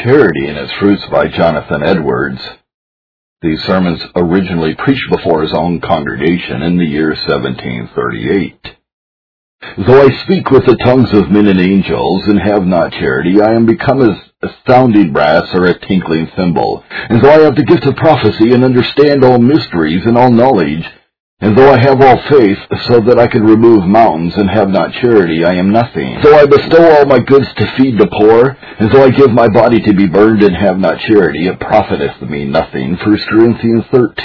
Charity and Its Fruits by Jonathan Edwards. These sermons originally preached before his own congregation in the year 1738. Though I speak with the tongues of men and angels, and have not charity, I am become as a sounding brass or a tinkling cymbal. And though I have the gift of prophecy, and understand all mysteries and all knowledge, and though I have all faith, so that I could remove mountains, and have not charity, I am nothing. Though I bestow all my goods to feed the poor, and though I give my body to be burned, and have not charity, it profiteth me nothing. 1 Corinthians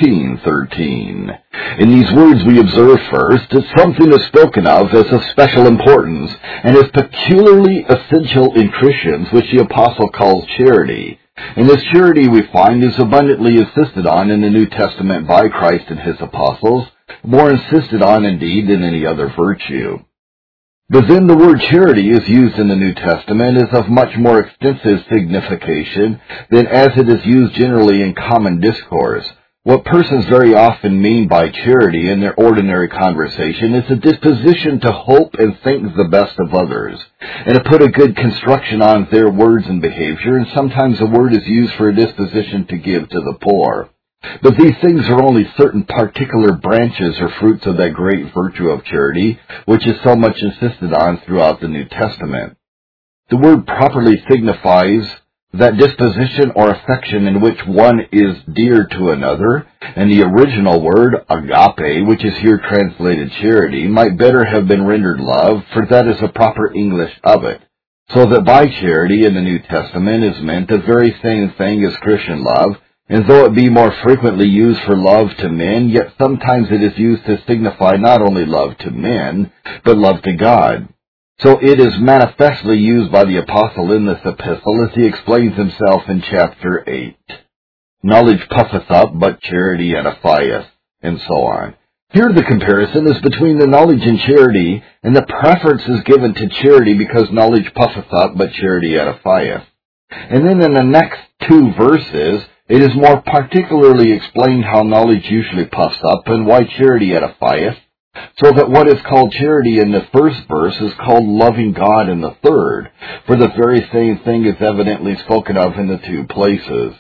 13:13. In these words we observe first that something is spoken of as of special importance, and is peculiarly essential in Christians, which the apostle calls charity. And this charity, we find, is abundantly insisted on in the New Testament by Christ and his apostles, more insisted on indeed than any other virtue. But then the word charity is used in the New Testament is of much more extensive signification than as it is used generally in common discourse. What persons very often mean by charity in their ordinary conversation is a disposition to hope and think the best of others, and to put a good construction on their words and behavior, and sometimes a word is used for a disposition to give to the poor. But these things are only certain particular branches or fruits of that great virtue of charity, which is so much insisted on throughout the New Testament. The word properly signifies that disposition or affection in which one is dear to another, and the original word, agape, which is here translated charity, might better have been rendered love, for that is the proper English of it. So that by charity in the New Testament is meant the very same thing as Christian love, and though it be more frequently used for love to men, yet sometimes it is used to signify not only love to men, but love to God. So it is manifestly used by the apostle in this epistle as he explains himself in chapter 8. Knowledge puffeth up, but charity edifieth, and so on. Here the comparison is between the knowledge and charity, and the preference is given to charity because knowledge puffeth up, but charity edifieth. And then in the next two verses, it is more particularly explained how knowledge usually puffs up and why charity edifieth, so that what is called charity in the first verse is called loving God in the third, for the very same thing is evidently spoken of in the two places.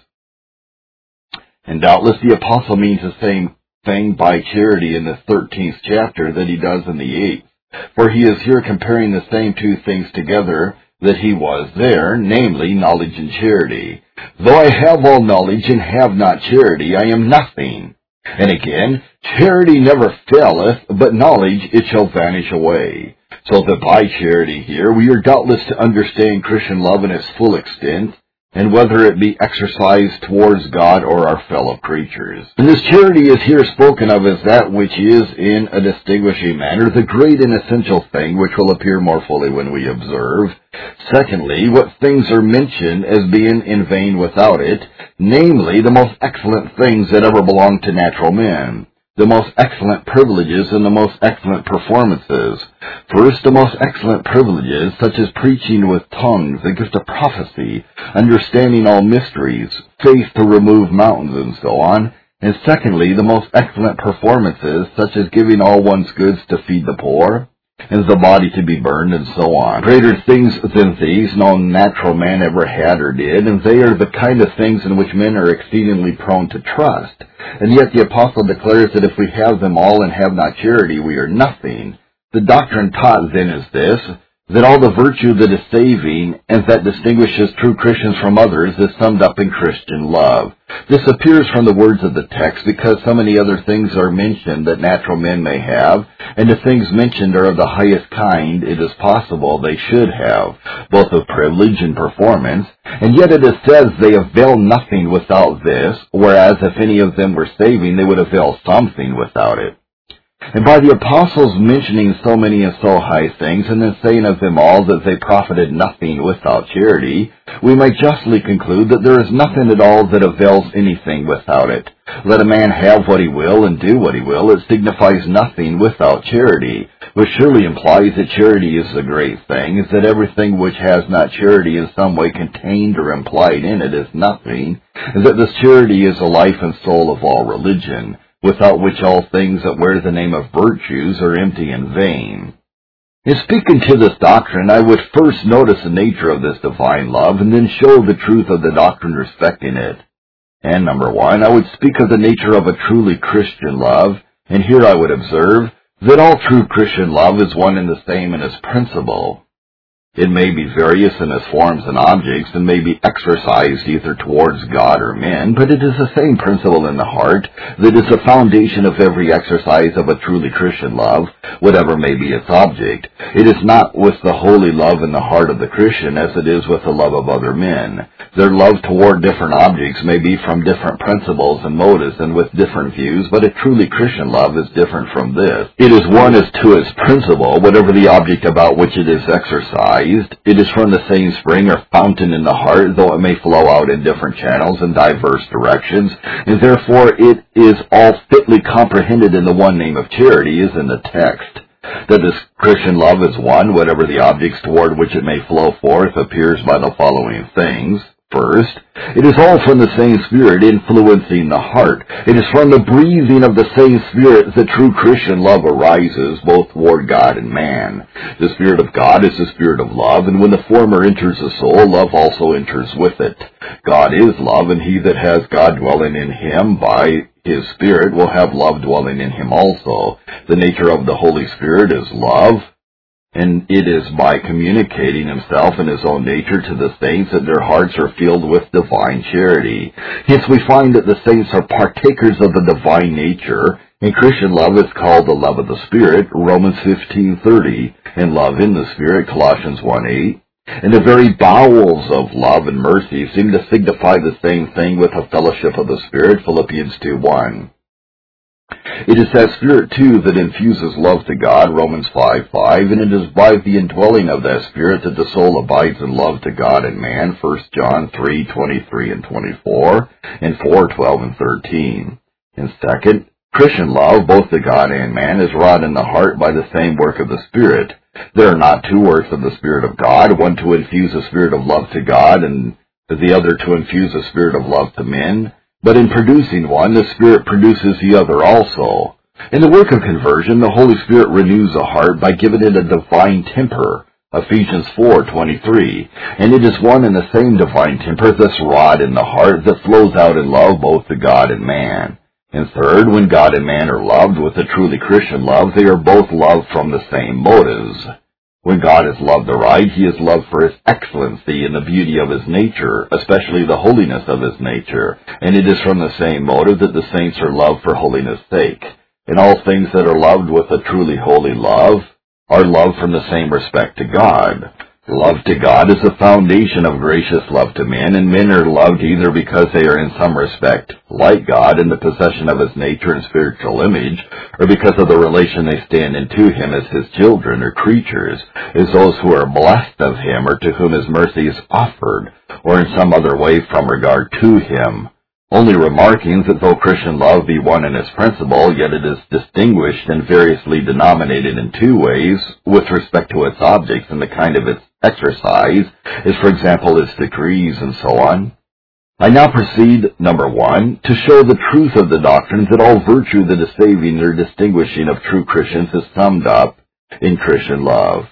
And doubtless the apostle means the same thing by charity in the 13th chapter that he does in the 8th, for he is here comparing the same two things together that he was there, namely knowledge and charity. Though I have all knowledge and have not charity, I am nothing. And again, charity never faileth, but knowledge it shall vanish away. So that by charity here we are doubtless to understand Christian love in its full extent, and whether it be exercised towards God or our fellow creatures. And this charity is here spoken of as that which is, in a distinguishing manner, the great and essential thing, which will appear more fully when we observe. Secondly, what things are mentioned as being in vain without it, namely, the most excellent things that ever belonged to natural men, the most excellent privileges and the most excellent performances. First, the most excellent privileges, such as preaching with tongues, the gift of prophecy, understanding all mysteries, faith to remove mountains, and so on. And secondly, the most excellent performances, such as giving all one's goods to feed the poor, and the body to be burned, and so on. Greater things than these no natural man ever had or did, and they are the kind of things in which men are exceedingly prone to trust. And yet the apostle declares that if we have them all and have not charity, we are nothing. The doctrine taught then is this, that all the virtue that is saving and that distinguishes true Christians from others is summed up in Christian love. This appears from the words of the text because so many other things are mentioned that natural men may have, and the things mentioned are of the highest kind it is possible they should have, both of privilege and performance, and yet it is said they avail nothing without this, whereas if any of them were saving, they would avail something without it. And by the apostles mentioning so many and so high things, and then saying of them all that they profited nothing without charity, we may justly conclude that there is nothing at all that avails anything without it. Let a man have what he will and do what he will, it signifies nothing without charity, which surely implies that charity is the great thing, is that everything which has not charity in some way contained or implied in it is nothing, and that this charity is the life and soul of all religion, without which all things that wear the name of virtues are empty and vain. In speaking to this doctrine, I would first notice the nature of this divine love, and then show the truth of the doctrine respecting it. And number one, I would speak of the nature of a truly Christian love, and here I would observe that all true Christian love is one and the same in its principle. It may be various in its forms and objects, and may be exercised either towards God or men, but it is the same principle in the heart that is the foundation of every exercise of a truly Christian love, whatever may be its object. It is not with the holy love in the heart of the Christian as it is with the love of other men. Their love toward different objects may be from different principles and motives and with different views, but a truly Christian love is different from this. It is one as to its principle, whatever the object about which it is exercised. It is from the same spring or fountain in the heart, though it may flow out in different channels and diverse directions, and therefore it is all fitly comprehended in the one name of charity, as in the text. That this Christian love is one, whatever the objects toward which it may flow forth, appears by the following things. First, it is all from the same Spirit influencing the heart. It is from the breathing of the same Spirit that true Christian love arises, both toward God and man. The Spirit of God is the Spirit of love, and when the former enters the soul, love also enters with it. God is love, and he that has God dwelling in him by his Spirit will have love dwelling in him also. The nature of the Holy Spirit is love, and it is by communicating himself and his own nature to the saints that their hearts are filled with divine charity. Hence we find that the saints are partakers of the divine nature, and Christian love is called the love of the Spirit, Romans 15:30, and love in the Spirit, Colossians 1:8. And the very bowels of love and mercy seem to signify the same thing with a fellowship of the Spirit, Philippians 2:1. It is that Spirit, too, that infuses love to God, Romans 5:5, and it is by the indwelling of that Spirit that the soul abides in love to God and man, 1 John 3:23 and 24, and 4:12 and 13. And second, Christian love, both to God and man, is wrought in the heart by the same work of the Spirit. There are not two works of the Spirit of God, one to infuse a spirit of love to God, and the other to infuse a spirit of love to men. But in producing one, the Spirit produces the other also. In the work of conversion, the Holy Spirit renews a heart by giving it a divine temper, Ephesians 4:23, and it is one and the same divine temper thus wrought in the heart that flows out in love both to God and man. And third, when God and man are loved with a truly Christian love, they are both loved from the same motives. When God is loved aright, he is loved for his excellency and the beauty of his nature, especially the holiness of his nature, and it is from the same motive that the saints are loved for holiness' sake. And all things that are loved with a truly holy love are loved from the same respect to God. Love to God is the foundation of gracious love to men, and men are loved either because they are in some respect like God in the possession of his nature and spiritual image, or because of the relation they stand into him as his children or creatures, as those who are blessed of him or to whom his mercy is offered, or in some other way from regard to him. Only remarking that though Christian love be one in its principle, yet it is distinguished and variously denominated in two ways, with respect to its objects and the kind of its exercise, as for example its decrees and so on. I now proceed, number one, to show the truth of the doctrine that all virtue that is saving or distinguishing of true Christians is summed up in Christian love.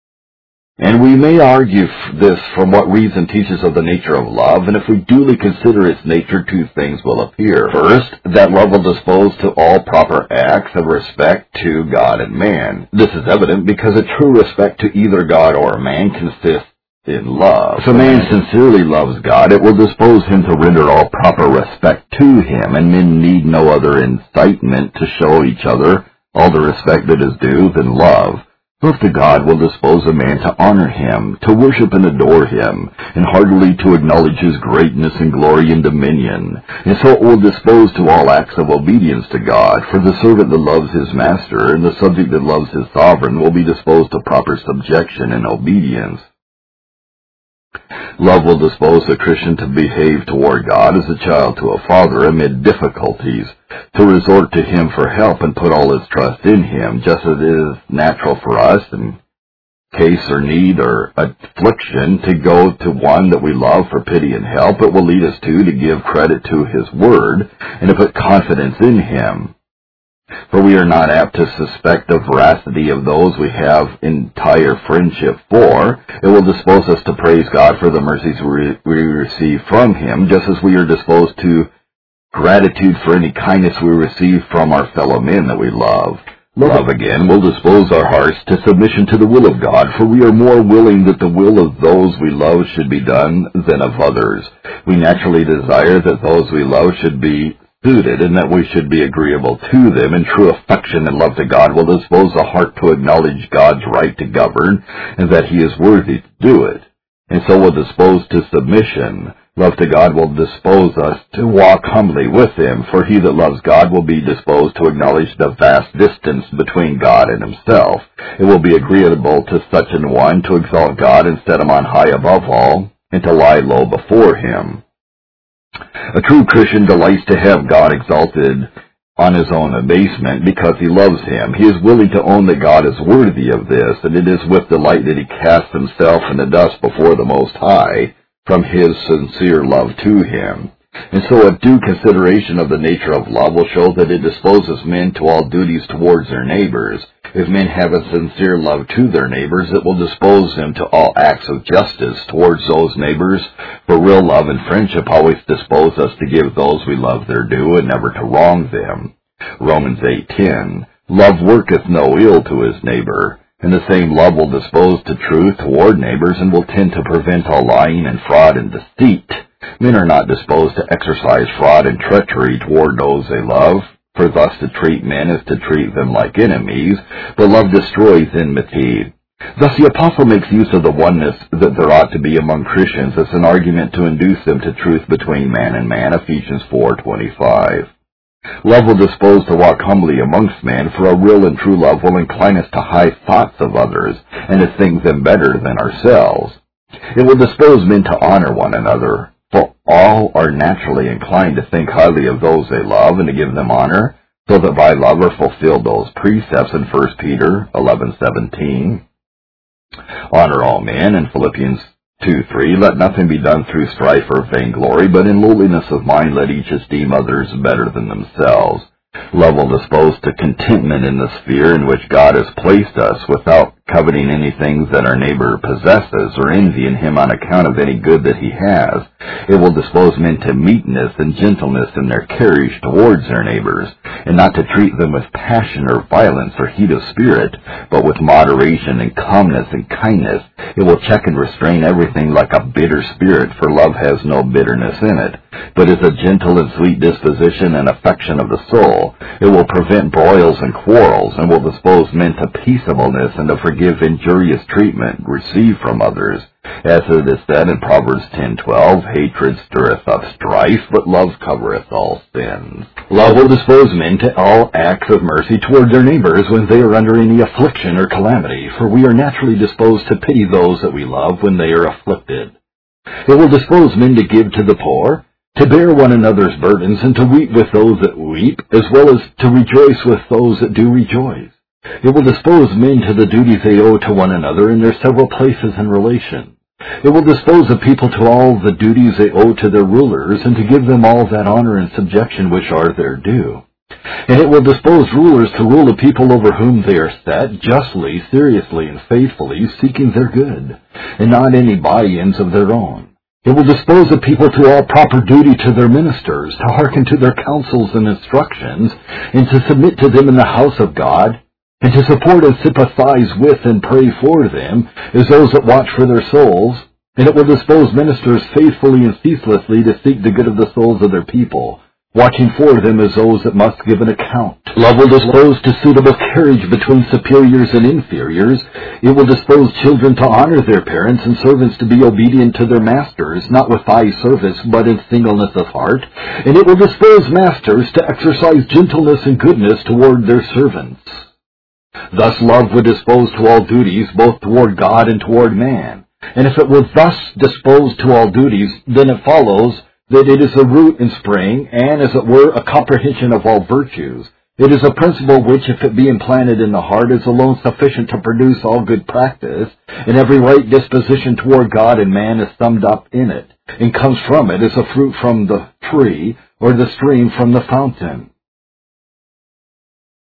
And we may argue this from what reason teaches of the nature of love, and if we duly consider its nature, two things will appear. First, that love will dispose to all proper acts of respect to God and man. This is evident because a true respect to either God or man consists in love. If a man sincerely loves God, it will dispose him to render all proper respect to him, and men need no other incitement to show each other all the respect that is due than love. Love to God will dispose a man to honor him, to worship and adore him, and heartily to acknowledge his greatness and glory and dominion. And so it will dispose to all acts of obedience to God, for the servant that loves his master and the subject that loves his sovereign will be disposed to proper subjection and obedience. Love will dispose the Christian to behave toward God as a child to a father amid difficulties, to resort to him for help and put all his trust in him, just as it is natural for us in case or need or affliction to go to one that we love for pity and help. It will lead us to give credit to his word and to put confidence in him. For we are not apt to suspect the veracity of those we have entire friendship for. It will dispose us to praise God for the mercies we receive from Him, just as we are disposed to gratitude for any kindness we receive from our fellow men that we love. Love, again, will dispose our hearts to submission to the will of God, for we are more willing that the will of those we love should be done than of others. We naturally desire that those we love should be suited, and that we should be agreeable to them, and true affection and love to God will dispose the heart to acknowledge God's right to govern, and that He is worthy to do it, and so will dispose to submission. Love to God will dispose us to walk humbly with Him, for he that loves God will be disposed to acknowledge the vast distance between God and himself. It will be agreeable to such an one to exalt God and set Him on high above all, and to lie low before Him. A true Christian delights to have God exalted on his own abasement because he loves Him. He is willing to own that God is worthy of this, and it is with delight that he casts himself in the dust before the Most High from his sincere love to Him. And so a due consideration of the nature of love will show that it disposes men to all duties towards their neighbors. If men have a sincere love to their neighbors, it will dispose them to all acts of justice towards those neighbors, for real love and friendship always dispose us to give those we love their due and never to wrong them. Romans 8:10, Love worketh no ill to his neighbor. And the same love will dispose to truth toward neighbors and will tend to prevent all lying and fraud and deceit. Men are not disposed to exercise fraud and treachery toward those they love, for thus to treat men is to treat them like enemies, but love destroys enmity. Thus the apostle makes use of the oneness that there ought to be among Christians as an argument to induce them to truth between man and man, Ephesians 4:25. Love will dispose to walk humbly amongst men, for a real and true love will incline us to high thoughts of others, and to think them better than ourselves. It will dispose men to honor one another, for all are naturally inclined to think highly of those they love, and to give them honor, so that by love are fulfilled those precepts in 1 Peter 11:17. Honor all men, in Philippians 2:3, Let nothing be done through strife or vainglory, but in lowliness of mind let each esteem others better than themselves. Love will dispose to contentment in the sphere in which God has placed us, without coveting anything that our neighbor possesses, or envying him on account of any good that he has. It will dispose men to meekness and gentleness in their carriage towards their neighbors, and not to treat them with passion or violence or heat of spirit, but with moderation and calmness and kindness. It will check and restrain everything like a bitter spirit, for love has no bitterness in it, but is a gentle and sweet disposition and affection of the soul. It will prevent broils and quarrels, and will dispose men to peaceableness and to forgive injurious treatment received from others. As it is said in Proverbs 10:12, Hatred stirreth up strife, but love covereth all sins. Love will dispose men to all acts of mercy toward their neighbors when they are under any affliction or calamity, for we are naturally disposed to pity those that we love when they are afflicted. It will dispose men to give to the poor, to bear one another's burdens, and to weep with those that weep, as well as to rejoice with those that do rejoice. It will dispose men to the duties they owe to one another in their several places and relations. It will dispose the people to all the duties they owe to their rulers, and to give them all that honor and subjection which are their due. And it will dispose rulers to rule the people over whom they are set, justly, seriously, and faithfully, seeking their good, and not any by-ends of their own. It will dispose the people to all proper duty to their ministers, to hearken to their counsels and instructions, and to submit to them in the house of God, and to support and sympathize with and pray for them, as those that watch for their souls. And it will dispose ministers faithfully and ceaselessly to seek the good of the souls of their people, watching for them as those that must give an account. Love will dispose to suitable carriage between superiors and inferiors. It will dispose children to honor their parents, and servants to be obedient to their masters, not with eye service, but in singleness of heart. And it will dispose masters to exercise gentleness and goodness toward their servants. Thus love would dispose to all duties, both toward God and toward man. And if it were thus disposed to all duties, then it follows that it is the root and spring, and, as it were, a comprehension of all virtues. It is a principle which, if it be implanted in the heart, is alone sufficient to produce all good practice, and every right disposition toward God and man is summed up in it, and comes from it as a fruit from the tree, or the stream from the fountain.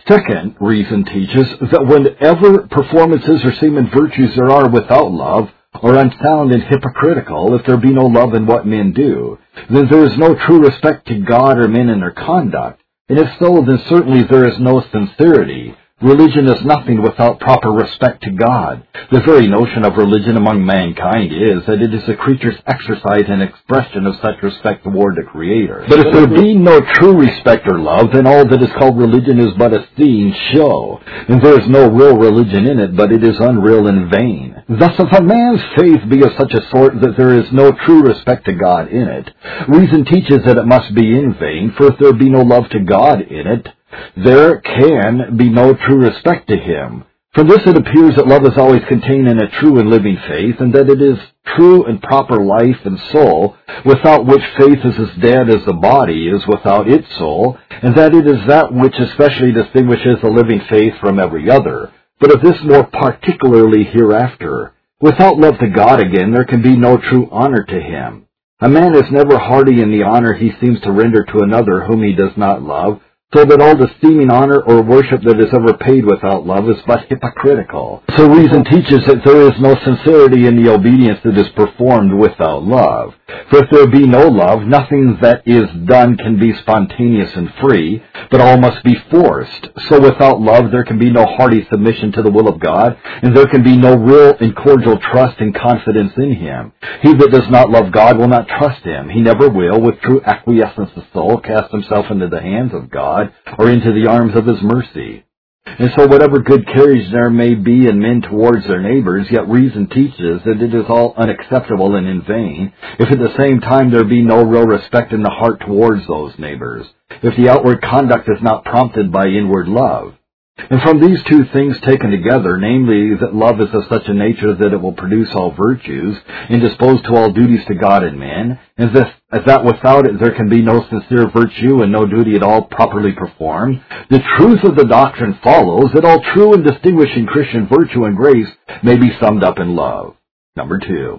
Second, reason teaches that whenever performances or seeming virtues there are without love, or unsound and hypocritical, if there be no love in what men do, then there is no true respect to God or men in their conduct, and if so, then certainly there is no sincerity. Religion is nothing without proper respect to God. The very notion of religion among mankind is that it is a creature's exercise and expression of such respect toward the Creator. But if there be no true respect or love, then all that is called religion is but a seen show, and there is no real religion in it, but it is unreal and vain. Thus, if a man's faith be of such a sort that there is no true respect to God in it, reason teaches that it must be in vain, for if there be no love to God in it, there can be no true respect to Him. From this it appears that love is always contained in a true and living faith, and that it is true and proper life and soul, without which faith is as dead as the body is without its soul, and that it is that which especially distinguishes the living faith from every other. But of this more particularly hereafter. Without love to God again, there can be no true honor to Him. A man is never hearty in the honor he seems to render to another whom he does not love, so that all the seeming honor or worship that is ever paid without love is but hypocritical. So reason teaches that there is no sincerity in the obedience that is performed without love. For if there be no love, nothing that is done can be spontaneous and free, but all must be forced. So without love there can be no hearty submission to the will of God, and there can be no real and cordial trust and confidence in Him. He that does not love God will not trust Him. He never will, with true acquiescence of soul, cast himself into the hands of God, or into the arms of His mercy. And so whatever good carriage there may be in men towards their neighbors, yet reason teaches that it is all unacceptable and in vain, if at the same time there be no real respect in the heart towards those neighbors, if the outward conduct is not prompted by inward love. And from these two things taken together, namely that love is of such a nature that it will produce all virtues, and dispose to all duties to God and men, and that without it there can be no sincere virtue and no duty at all properly performed, the truth of the doctrine follows that all true and distinguishing Christian virtue and grace may be summed up in love. Number 2.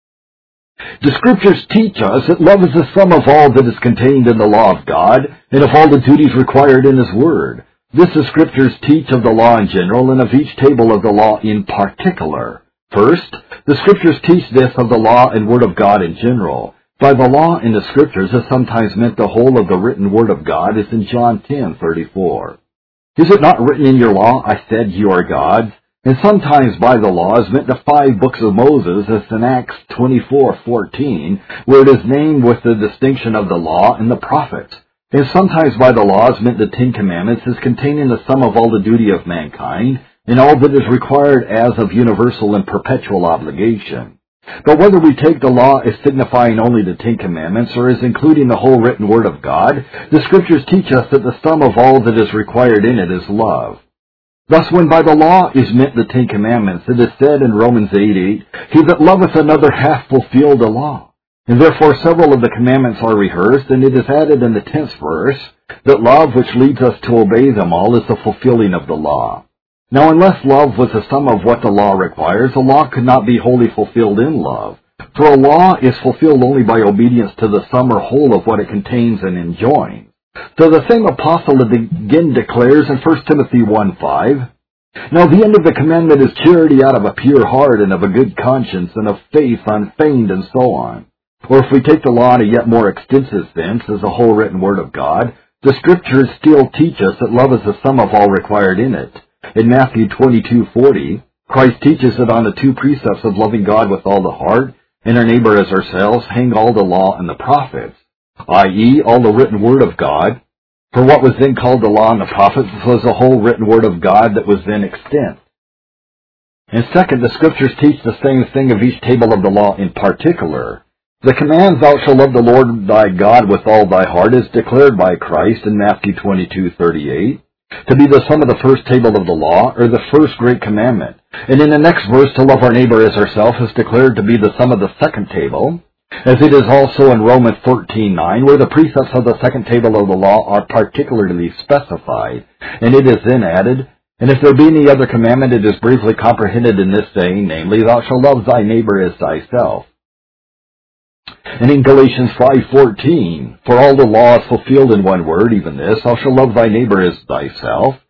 The Scriptures teach us that love is the sum of all that is contained in the law of God, and of all the duties required in His Word. This the Scriptures teach of the law in general, and of each table of the law in particular. First, the Scriptures teach this of the law and Word of God in general. By the law in the Scriptures is sometimes meant the whole of the written Word of God, as in John 10:34. Is it not written in your law, I said you are gods? And sometimes by the law is meant the 5 books of Moses, as in Acts 24:14, where it is named with the distinction of the law and the prophets. And sometimes by the law is meant the 10 Commandments, as containing the sum of all the duty of mankind, and all that is required as of universal and perpetual obligation. But whether we take the law as signifying only the 10 Commandments, or as including the whole written Word of God, the Scriptures teach us that the sum of all that is required in it is love. Thus, when by the law is meant the 10 Commandments, it is said in Romans 8:8, He that loveth another hath fulfilled the law. And therefore several of the commandments are rehearsed, and it is added in the 10th verse that love which leads us to obey them all is the fulfilling of the law. Now, unless love was the sum of what the law requires, the law could not be wholly fulfilled in love. For a law is fulfilled only by obedience to the sum or whole of what it contains and enjoins. So the same apostle again declares in 1 Timothy 1:5, Now the end of the commandment is charity out of a pure heart and of a good conscience and of faith unfeigned and so on. Or if we take the law in a yet more extensive sense as the whole written Word of God, the Scriptures still teach us that love is the sum of all required in it. In Matthew 22:40, Christ teaches that on the 2 precepts of loving God with all the heart and our neighbor as ourselves hang all the law and the prophets, i.e., all the written Word of God. For what was then called the law and the prophets was the whole written Word of God that was then extant. And second, the Scriptures teach the same thing of each table of the law in particular. The command, Thou shalt love the Lord thy God with all thy heart, is declared by Christ in Matthew 22:38 to be the sum of the first table of the law, or the first great commandment. And in the next verse, to love our neighbor as ourselves is declared to be the sum of the second table, as it is also in Romans 13:9, where the precepts of the second table of the law are particularly specified. And it is then added, And if there be any other commandment, it is briefly comprehended in this saying, namely, Thou shalt love thy neighbor as thyself. And in Galatians 5:14, For all the law is fulfilled in one word, even this, Thou shalt love thy neighbor as thyself.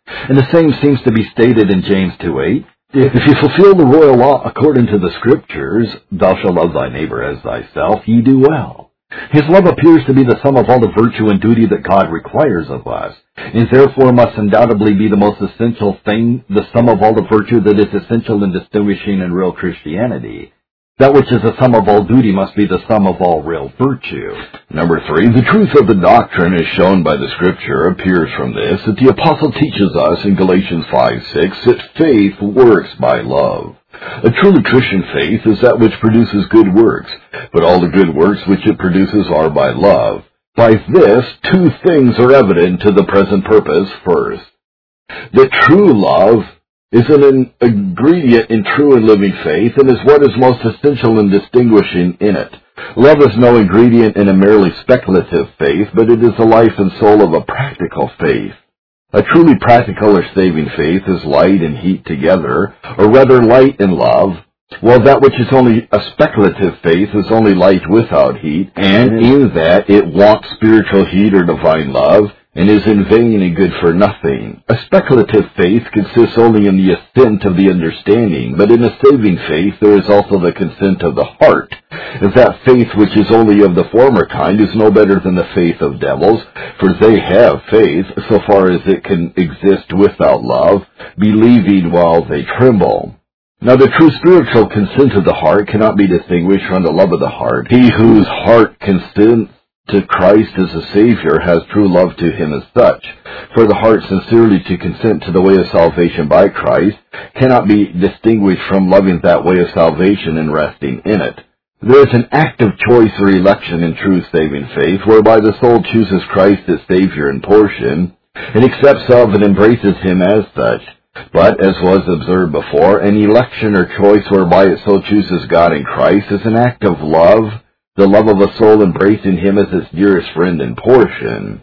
And the same seems to be stated in James 2:8. If you fulfill the royal law according to the Scriptures, thou shalt love thy neighbor as thyself, ye do well. His love appears to be the sum of all the virtue and duty that God requires of us, and therefore must undoubtedly be the most essential thing, the sum of all the virtue that is essential in distinguishing in real Christianity. That which is the sum of all duty must be the sum of all real virtue. Number 3, the truth of the doctrine as shown by the Scripture appears from this, that the Apostle teaches us in Galatians 5:6 that faith works by love. A truly Christian faith is that which produces good works, but all the good works which it produces are by love. By this, 2 things are evident to the present purpose. First, that true love is an ingredient in true and living faith, and is what is most essential in distinguishing in it. Love is no ingredient in a merely speculative faith, but it is the life and soul of a practical faith. A truly practical or saving faith is light and heat together, or rather light and love, while that which is only a speculative faith is only light without heat, and in that it wants spiritual heat or divine love, and is in vain and good for nothing. A speculative faith consists only in the assent of the understanding, but in a saving faith there is also the consent of the heart. As that faith which is only of the former kind is no better than the faith of devils, for they have faith, so far as it can exist without love, believing while they tremble. Now the true spiritual consent of the heart cannot be distinguished from the love of the heart. He whose heart consents to Christ as a Savior has true love to Him as such. For the heart sincerely to consent to the way of salvation by Christ cannot be distinguished from loving that way of salvation and resting in it. There is an active choice or election in true saving faith, whereby the soul chooses Christ as Savior and portion, and accepts of and embraces Him as such. But, as was observed before, an election or choice whereby it so chooses God and Christ is an act of love, the love of a soul embracing Him as its dearest friend and portion.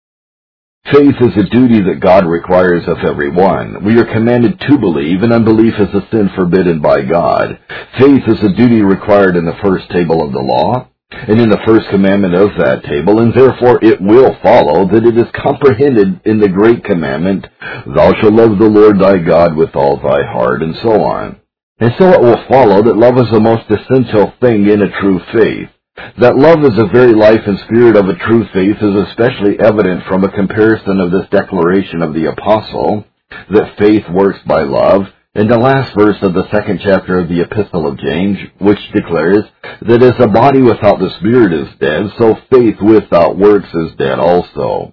Faith is a duty that God requires of every one. We are commanded to believe, and unbelief is a sin forbidden by God. Faith is a duty required in the first table of the law, and in the first commandment of that table, and therefore it will follow that it is comprehended in the great commandment, Thou shalt love the Lord thy God with all thy heart, and so on. And so it will follow that love is the most essential thing in a true faith. That love is the very life and spirit of a true faith is especially evident from a comparison of this declaration of the Apostle, that faith works by love, in the last verse of the 2nd chapter of the Epistle of James, which declares that as a body without the spirit is dead, so faith without works is dead also.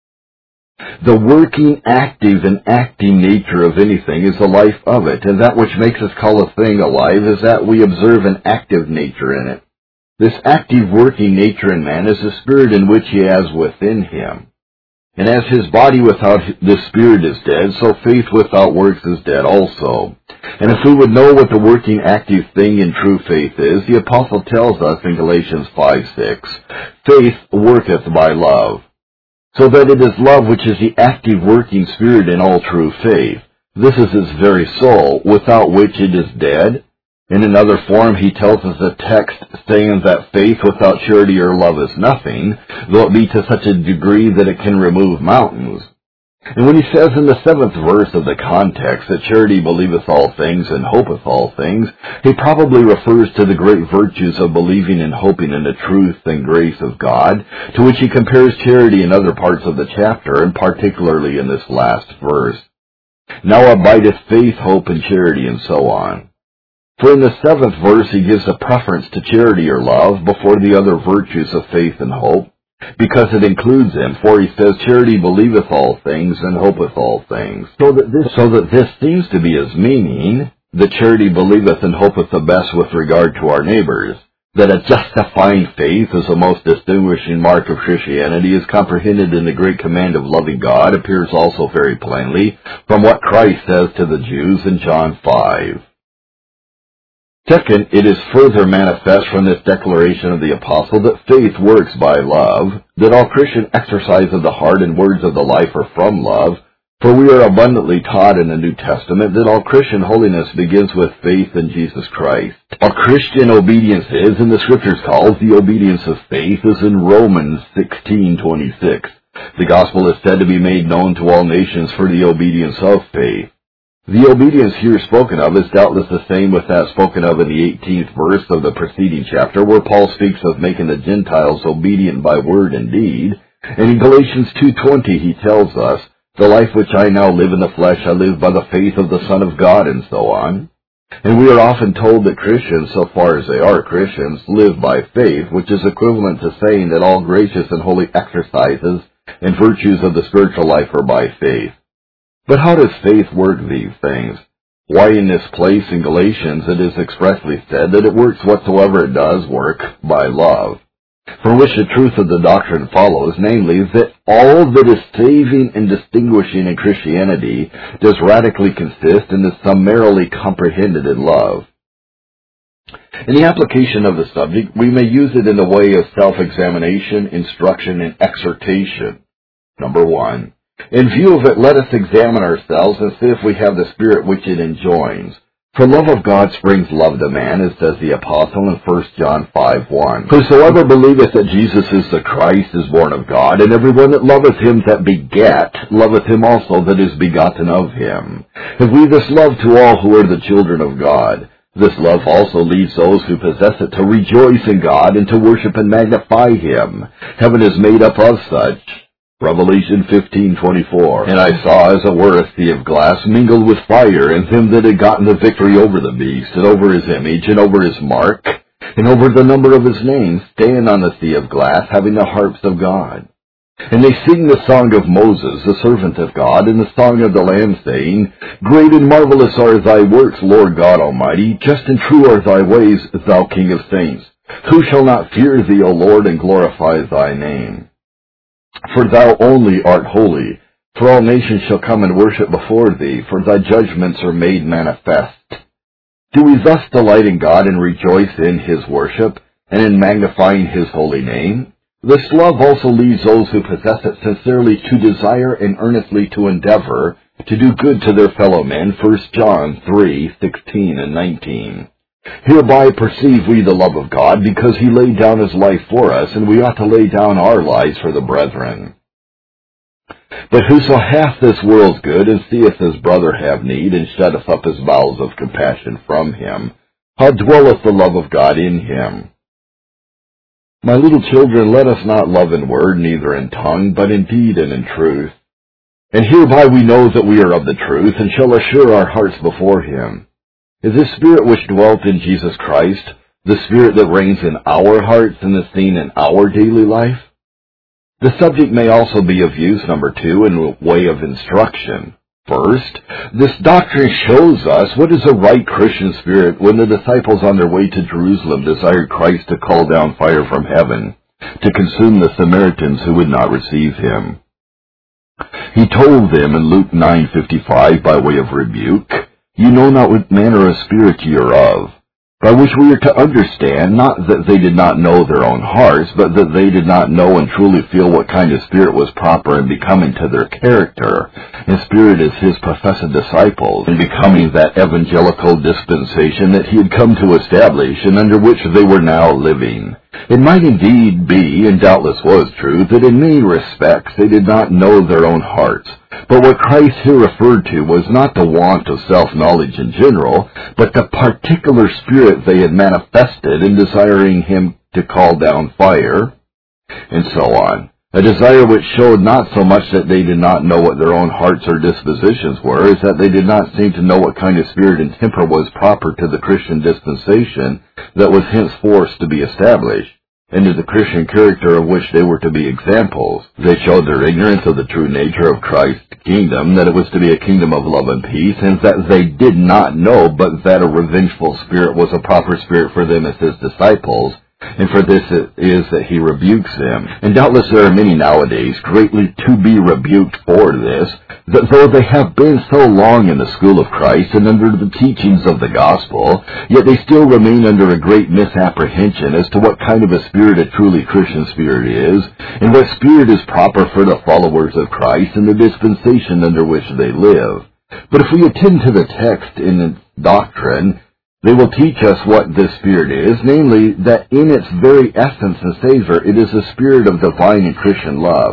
The working, active, and acting nature of anything is the life of it, and that which makes us call a thing alive is that we observe an active nature in it. This active working nature in man is the spirit in which he has within him. And as his body without the spirit is dead, so faith without works is dead also. And if we would know what the working active thing in true faith is, the Apostle tells us in Galatians 5:6, faith worketh by love. So that it is love which is the active working spirit in all true faith. This is its very soul, without which it is dead. In another form, he tells us a text saying that faith without charity or love is nothing, though it be to such a degree that it can remove mountains. And when he says in the 7th verse of the context that charity believeth all things and hopeth all things, he probably refers to the great virtues of believing and hoping in the truth and grace of God, to which he compares charity in other parts of the chapter, and particularly in this last verse. Now abideth faith, hope, and charity, and so on. For in the 7th verse he gives a preference to charity or love before the other virtues of faith and hope, because it includes them, for he says, charity believeth all things and hopeth all things. So that this seems to be his meaning, that charity believeth and hopeth the best with regard to our neighbors. That a justifying faith as the most distinguishing mark of Christianity is comprehended in the great command of loving God appears also very plainly from what Christ says to the Jews in John 5. Second, it is further manifest from this declaration of the Apostle that faith works by love, that all Christian exercise of the heart and words of the life are from love, for we are abundantly taught in the New Testament that all Christian holiness begins with faith in Jesus Christ. All Christian obedience is, in the Scriptures calls, the obedience of faith, as in Romans 16:26. The gospel is said to be made known to all nations for the obedience of faith. The obedience here spoken of is doubtless the same with that spoken of in the 18th verse of the preceding chapter, where Paul speaks of making the Gentiles obedient by word and deed. And in Galatians 2:20 he tells us, "The life which I now live in the flesh I live by the faith of the Son of God," and so on. And we are often told that Christians, so far as they are Christians, live by faith, which is equivalent to saying that all gracious and holy exercises and virtues of the spiritual life are by faith. But how does faith work these things? Why in this place in Galatians it is expressly said that it works whatsoever it does work by love, from which the truth of the doctrine follows, namely, that all that is saving and distinguishing in Christianity does radically consist and is summarily comprehended in love. In the application of the subject, we may use it in the way of self-examination, instruction, and exhortation. Number 1. In view of it, let us examine ourselves and see if we have the spirit which it enjoins. For love of God springs love to man, as says the apostle in 1 John 5:1. Whosoever believeth that Jesus is the Christ is born of God, and everyone that loveth him that begat loveth him also that is begotten of him. Have we this love to all who are the children of God? This love also leads those who possess it to rejoice in God and to worship and magnify him. Heaven is made up of such. Revelation 15:24. And I saw as it were a sea of glass mingled with fire, and him that had gotten the victory over the beast, and over his image, and over his mark, and over the number of his name, stand on the sea of glass, having the harps of God. And they sing the song of Moses, the servant of God, and the song of the Lamb, saying, Great and marvelous are thy works, Lord God Almighty, just and true are thy ways, thou King of saints. Who shall not fear thee, O Lord, and glorify thy name? For thou only art holy, for all nations shall come and worship before thee, for thy judgments are made manifest. Do we thus delight in God and rejoice in his worship, and in magnifying his holy name? This love also leads those who possess it sincerely to desire and earnestly to endeavor to do good to their fellow men, 1 John 3:16 and 19. Hereby perceive we the love of God, because he laid down his life for us, and we ought to lay down our lives for the brethren. But whoso hath this world's good, and seeth his brother have need, and shutteth up his bowels of compassion from him, how dwelleth the love of God in him? My little children, let us not love in word, neither in tongue, but in deed and in truth. And hereby we know that we are of the truth, and shall assure our hearts before him. Is this Spirit which dwelt in Jesus Christ the Spirit that reigns in our hearts and is seen in our daily life? The subject may also be of use, number 2, in way of instruction. First, this doctrine shows us what is a right Christian spirit when the disciples on their way to Jerusalem desired Christ to call down fire from heaven to consume the Samaritans who would not receive him. He told them in Luke 9:55 by way of rebuke, You know not what manner of spirit ye are of, by which we are to understand, not that they did not know their own hearts, but that they did not know and truly feel what kind of spirit was proper and becoming to their character, and spirit is his professed disciples, in becoming that evangelical dispensation that he had come to establish, and under which they were now living. It might indeed be, and doubtless was true, that in many respects they did not know their own hearts. But what Christ here referred to was not the want of self-knowledge in general, but the particular spirit they had manifested in desiring him to call down fire, and so on. A desire which showed not so much that they did not know what their own hearts or dispositions were, as that they did not seem to know what kind of spirit and temper was proper to the Christian dispensation that was henceforth to be established, and to the Christian character of which they were to be examples. They showed their ignorance of the true nature of Christ's kingdom, that it was to be a kingdom of love and peace, and that they did not know but that a revengeful spirit was a proper spirit for them as his disciples, and for this it is that he rebukes them. And doubtless there are many nowadays greatly to be rebuked for this, that though they have been so long in the school of Christ and under the teachings of the gospel, yet they still remain under a great misapprehension as to what kind of a spirit a truly Christian spirit is, and what spirit is proper for the followers of Christ and the dispensation under which they live. But if we attend to the text in its doctrine, they will teach us what this spirit is, namely, that in its very essence and savor it is a spirit of divine and Christian love,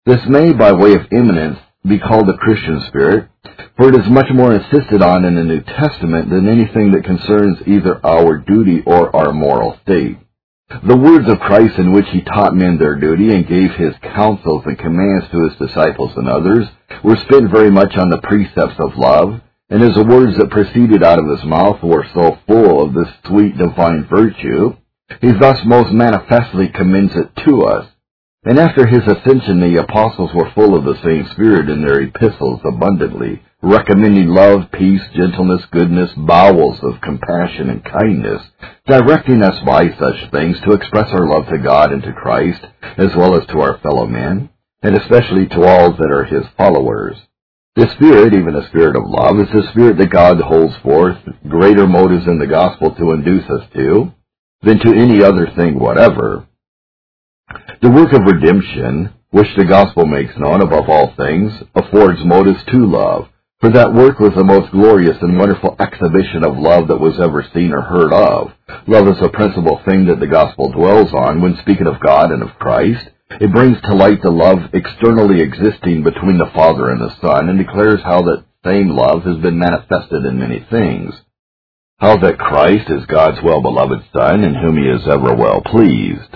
This may, by way of eminence, be called the Christian spirit, for it is much more insisted on in the New Testament than anything that concerns either our duty or our moral state. The words of Christ in which he taught men their duty and gave his counsels and commands to his disciples and others were spent very much on the precepts of love, and as the words that proceeded out of his mouth were so full of this sweet divine virtue, he thus most manifestly commends it to us. And after his ascension the apostles were full of the same spirit in their epistles abundantly, recommending love, peace, gentleness, goodness, bowels of compassion and kindness, directing us by such things to express our love to God and to Christ, as well as to our fellow men, and especially to all that are his followers. This spirit, even the spirit of love, is the spirit that God holds forth greater motives in the gospel to induce us to, than to any other thing whatever. The work of redemption, which the gospel makes known above all things, affords motives to love, for that work was the most glorious and wonderful exhibition of love that was ever seen or heard of. Love is the principal thing that the gospel dwells on when speaking of God and of Christ. It brings to light the love externally existing between the Father and the Son, and declares how that same love has been manifested in many things. How that Christ is God's well-beloved Son, in whom he is ever well pleased.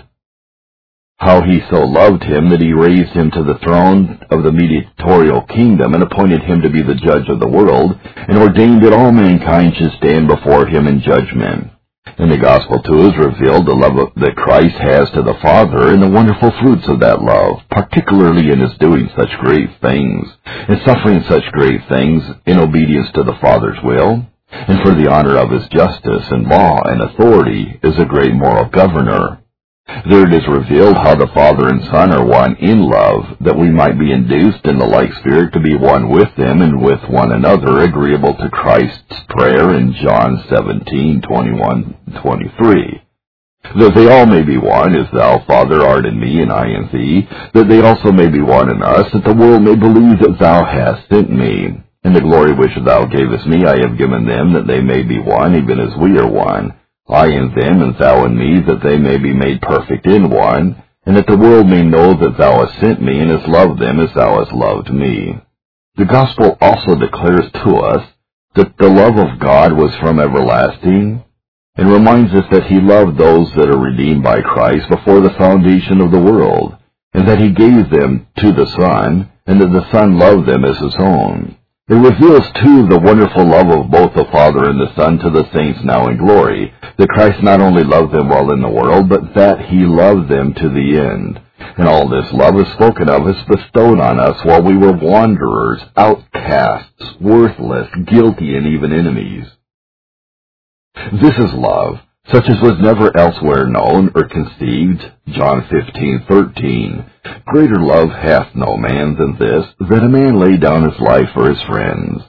How he so loved him that he raised him to the throne of the mediatorial kingdom and appointed him to be the judge of the world, and ordained that all mankind should stand before him in judgment. In the gospel, too, is revealed the love that Christ has to the Father and the wonderful fruits of that love, particularly in his doing such great things, and suffering such great things in obedience to the Father's will, and for the honor of his justice and law and authority as a great moral governor. There it is revealed how the Father and Son are one in love, that we might be induced in the like spirit to be one with them and with one another, agreeable to Christ's prayer in John 17:21-23. That they all may be one, as thou, Father, art in me, and I in thee, that they also may be one in us, that the world may believe that thou hast sent me. And the glory which thou gavest me I have given them, that they may be one, even as we are one. I in them, and thou in me, that they may be made perfect in one, and that the world may know that thou hast sent me, and hast loved them as thou hast loved me. The gospel also declares to us that the love of God was from everlasting, and reminds us that he loved those that are redeemed by Christ before the foundation of the world, and that he gave them to the Son, and that the Son loved them as his own. It reveals, too, the wonderful love of both the Father and the Son to the saints now in glory, that Christ not only loved them while in the world, but that he loved them to the end. And all this love is spoken of as bestowed on us while we were wanderers, outcasts, worthless, guilty, and even enemies. This is love, such as was never elsewhere known or conceived. John 15:13. Greater love hath no man than this, that a man lay down his life for his friends.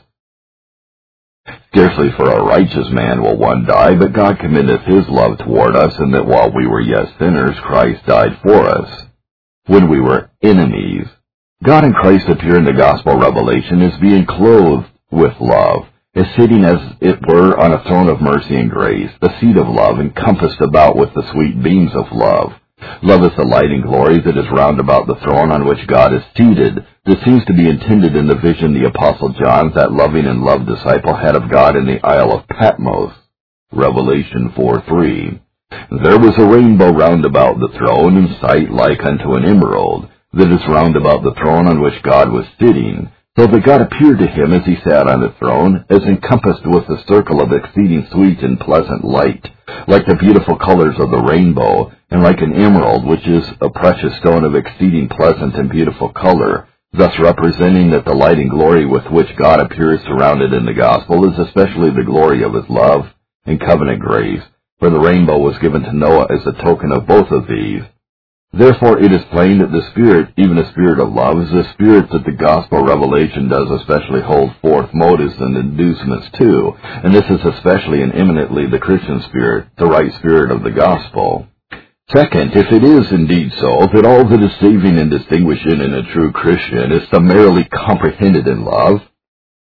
Scarcely for a righteous man will one die, but God commendeth his love toward us, in that while we were yet sinners, Christ died for us, when we were enemies. God and Christ appear in the gospel revelation as being clothed with love, as sitting as it were on a throne of mercy and grace, the seat of love, encompassed about with the sweet beams of love. Love is the light and glory that is round about the throne on which God is seated. This seems to be intended in the vision the Apostle John, that loving and loved disciple, had of God in the Isle of Patmos. Revelation 4:3. There was a rainbow round about the throne, in sight like unto an emerald, that is round about the throne on which God was sitting, so that God appeared to him as he sat on the throne, as encompassed with a circle of exceeding sweet and pleasant light, like the beautiful colors of the rainbow, and like an emerald, which is a precious stone of exceeding pleasant and beautiful color, thus representing that the light and glory with which God appears surrounded in the gospel is especially the glory of his love and covenant grace, for the rainbow was given to Noah as a token of both of these. Therefore it is plain that the Spirit, even the Spirit of love, is the Spirit that the gospel revelation does especially hold forth motives and inducements to, and this is especially and eminently the Christian spirit, the right spirit of the gospel. Second, if it is indeed so that all that is saving and distinguishing in a true Christian is summarily comprehended in love,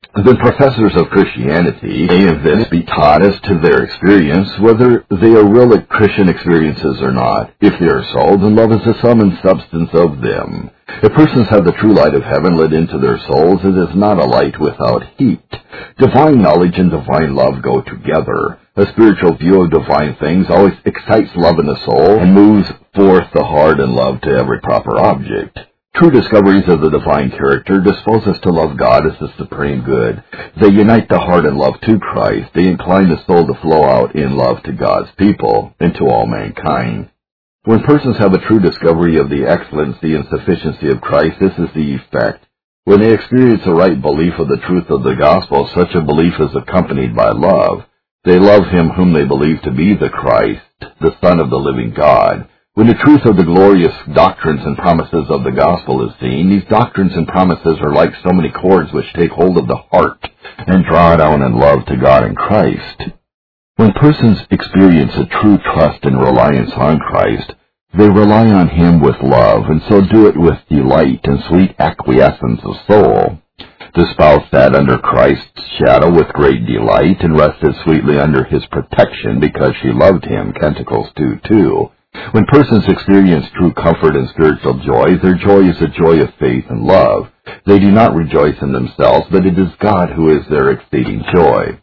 The professors of Christianity may in this be taught as to their experience, whether they are real Christian experiences or not. If they are so, then love is the sum and substance of them. If persons have the true light of heaven lit into their souls, it is not a light without heat. Divine knowledge and divine love go together. A spiritual view of divine things always excites love in the soul and moves forth the heart in love to every proper object. True discoveries of the divine character dispose us to love God as the supreme good. They unite the heart in love to Christ. They incline the soul to flow out in love to God's people and to all mankind. When persons have a true discovery of the excellency and sufficiency of Christ, this is the effect. When they experience a right belief of the truth of the gospel, such a belief is accompanied by love. They love him whom they believe to be the Christ, the Son of the living God. When the truth of the glorious doctrines and promises of the gospel is seen, these doctrines and promises are like so many cords which take hold of the heart and draw it on in love to God and Christ. When persons experience a true trust and reliance on Christ, they rely on him with love, and so do it with delight and sweet acquiescence of soul. The spouse sat under Christ's shadow with great delight, and rested sweetly under his protection because she loved him, Canticles 2:2. When persons experience true comfort and spiritual joy, their joy is a joy of faith and love. They do not rejoice in themselves, but it is God who is their exceeding joy.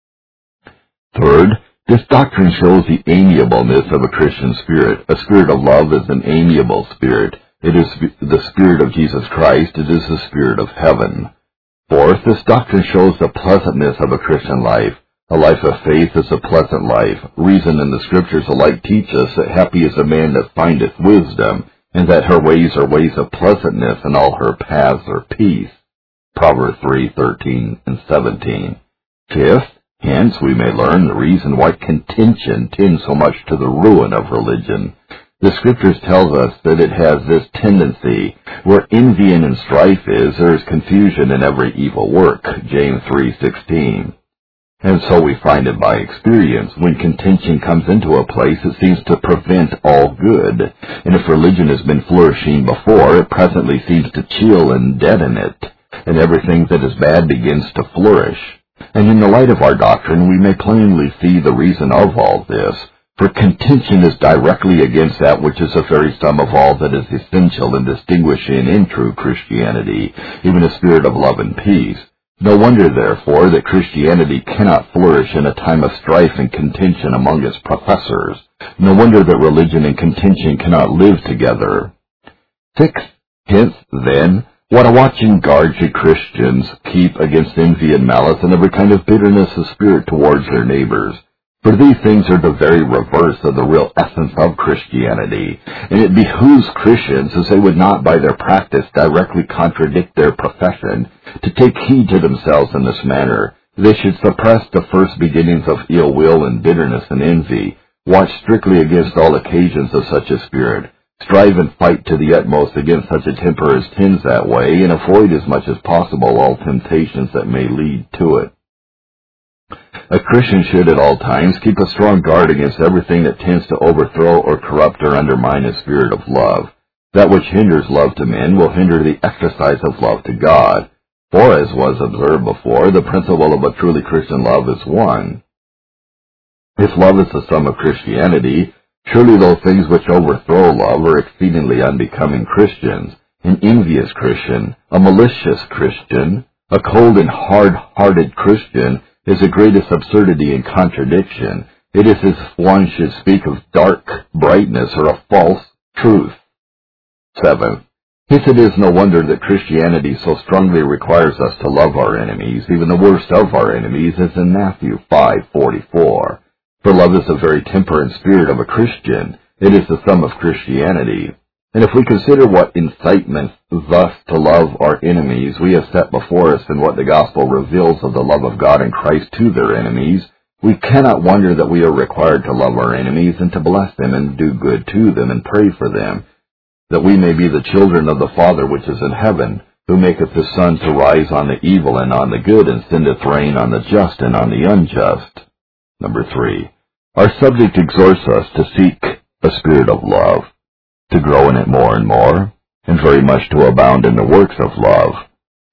Third, this doctrine shows the amiableness of a Christian spirit. A spirit of love is an amiable spirit. It is the Spirit of Jesus Christ. It is the Spirit of heaven. Fourth, this doctrine shows the pleasantness of a Christian life. A life of faith is a pleasant life. Reason and the Scriptures alike teach us that happy is a man that findeth wisdom, and that her ways are ways of pleasantness, and all her paths are peace. Proverbs 3:13 and 17. Fifth, hence we may learn the reason why contention tends so much to the ruin of religion. The Scriptures tells us that it has this tendency. Where envy and strife is, there is confusion in every evil work. James 3:16. And so we find it by experience. When contention comes into a place, it seems to prevent all good. And if religion has been flourishing before, it presently seems to chill and deaden it, and everything that is bad begins to flourish. And in the light of our doctrine, we may plainly see the reason of all this. For contention is directly against that which is the very sum of all that is essential and distinguishing in true Christianity, even a spirit of love and peace. No wonder, therefore, that Christianity cannot flourish in a time of strife and contention among its professors. No wonder that religion and contention cannot live together. Sixth, hence, then, what a watch and guard should Christians keep against envy and malice and every kind of bitterness of spirit towards their neighbors. For these things are the very reverse of the real essence of Christianity, and it behooves Christians, as they would not by their practice directly contradict their profession, to take heed to themselves in this manner. They should suppress the first beginnings of ill will and bitterness and envy, watch strictly against all occasions of such a spirit, strive and fight to the utmost against such a temper as tends that way, and avoid as much as possible all temptations that may lead to it. A Christian should at all times keep a strong guard against everything that tends to overthrow or corrupt or undermine a spirit of love. That which hinders love to men will hinder the exercise of love to God. For, as was observed before, the principle of a truly Christian love is one. If love is the sum of Christianity, surely those things which overthrow love are exceedingly unbecoming Christians, an envious Christian, a malicious Christian, a cold and hard-hearted Christian, is the greatest absurdity and contradiction. It is as if one should speak of dark brightness or of false truth. 7. Hence it is no wonder that Christianity so strongly requires us to love our enemies, even the worst of our enemies, as in Matthew 5:44. For love is the very temper and spirit of a Christian. It is the sum of Christianity. And if we consider what incitements thus to love our enemies we have set before us and what the gospel reveals of the love of God and Christ to their enemies, we cannot wonder that we are required to love our enemies and to bless them and do good to them and pray for them, that we may be the children of the Father which is in heaven, who maketh his sun to rise on the evil and on the good, and sendeth rain on the just and on the unjust. 3. Our subject exhorts us to seek a spirit of love, to grow in it more and more, and very much to abound in the works of love.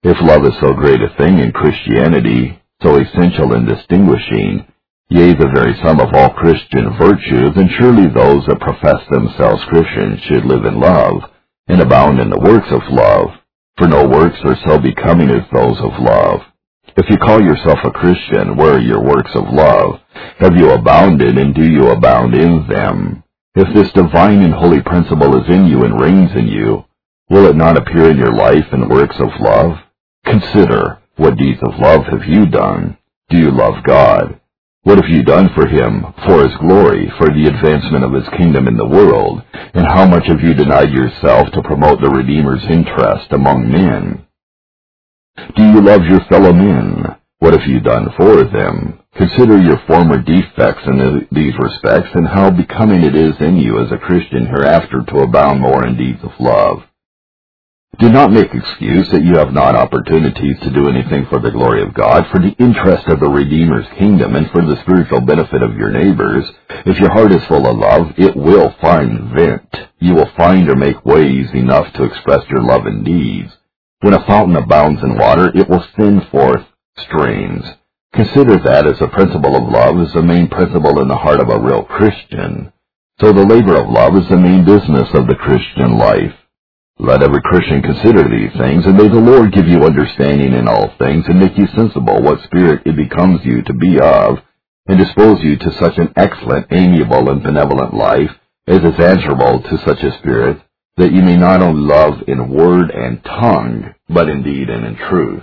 If love is so great a thing in Christianity, so essential and distinguishing, yea, the very sum of all Christian virtue, then surely those that profess themselves Christians should live in love, and abound in the works of love, for no works are so becoming as those of love. If you call yourself a Christian, where are your works of love? Have you abounded, and do you abound in them? If this divine and holy principle is in you and reigns in you, will it not appear in your life in works of love? Consider, what deeds of love have you done? Do you love God? What have you done for Him, for His glory, for the advancement of His kingdom in the world? And how much have you denied yourself to promote the Redeemer's interest among men? Do you love your fellow men? What have you done for them? Consider your former defects in these respects, and how becoming it is in you as a Christian hereafter to abound more in deeds of love. Do not make excuse that you have not opportunities to do anything for the glory of God, for the interest of the Redeemer's kingdom, and for the spiritual benefit of your neighbors. If your heart is full of love, it will find vent. You will find or make ways enough to express your love in deeds. When a fountain abounds in water, it will send forth streams. Consider that as the principle of love is the main principle in the heart of a real Christian. So the labor of love is the main business of the Christian life. Let every Christian consider these things, and may the Lord give you understanding in all things, and make you sensible what spirit it becomes you to be of, and dispose you to such an excellent, amiable, and benevolent life, as is answerable to such a spirit, that you may not only love in word and tongue, but in deed and in truth.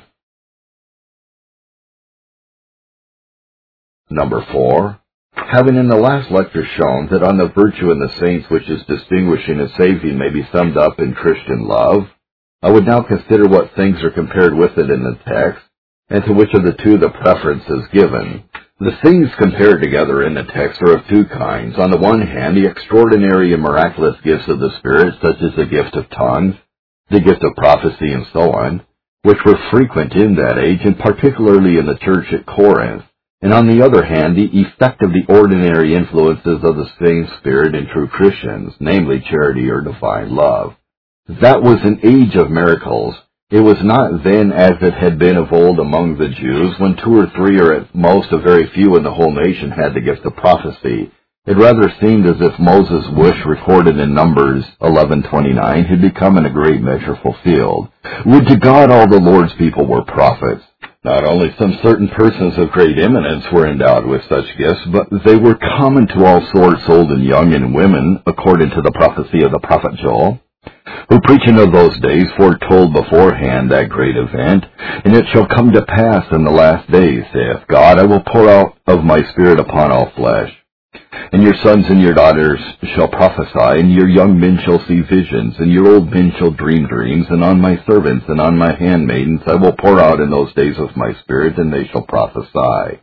Number 4. Having in the last lecture shown that on the virtue in the saints which is distinguishing and saving may be summed up in Christian love, I would now consider what things are compared with it in the text, and to which of the two the preference is given. The things compared together in the text are of two kinds. On the one hand, the extraordinary and miraculous gifts of the Spirit, such as the gift of tongues, the gift of prophecy, and so on, which were frequent in that age, and particularly in the church at Corinth. And on the other hand, the effect of the ordinary influences of the same Spirit in true Christians, namely charity or divine love. That was an age of miracles. It was not then as it had been of old among the Jews, when 2 or 3 or at most a very few in the whole nation had the gift of prophecy. It rather seemed as if Moses' wish recorded in Numbers 11:29 had become in a great measure fulfilled. Would to God all the Lord's people were prophets. Not only some certain persons of great eminence were endowed with such gifts, but they were common to all sorts, old and young and women, according to the prophecy of the prophet Joel, who preaching of those days foretold beforehand that great event. And it shall come to pass in the last days, saith God, I will pour out of my Spirit upon all flesh. And your sons and your daughters shall prophesy, and your young men shall see visions, and your old men shall dream dreams, and on my servants and on my handmaidens I will pour out in those days of my Spirit, and they shall prophesy.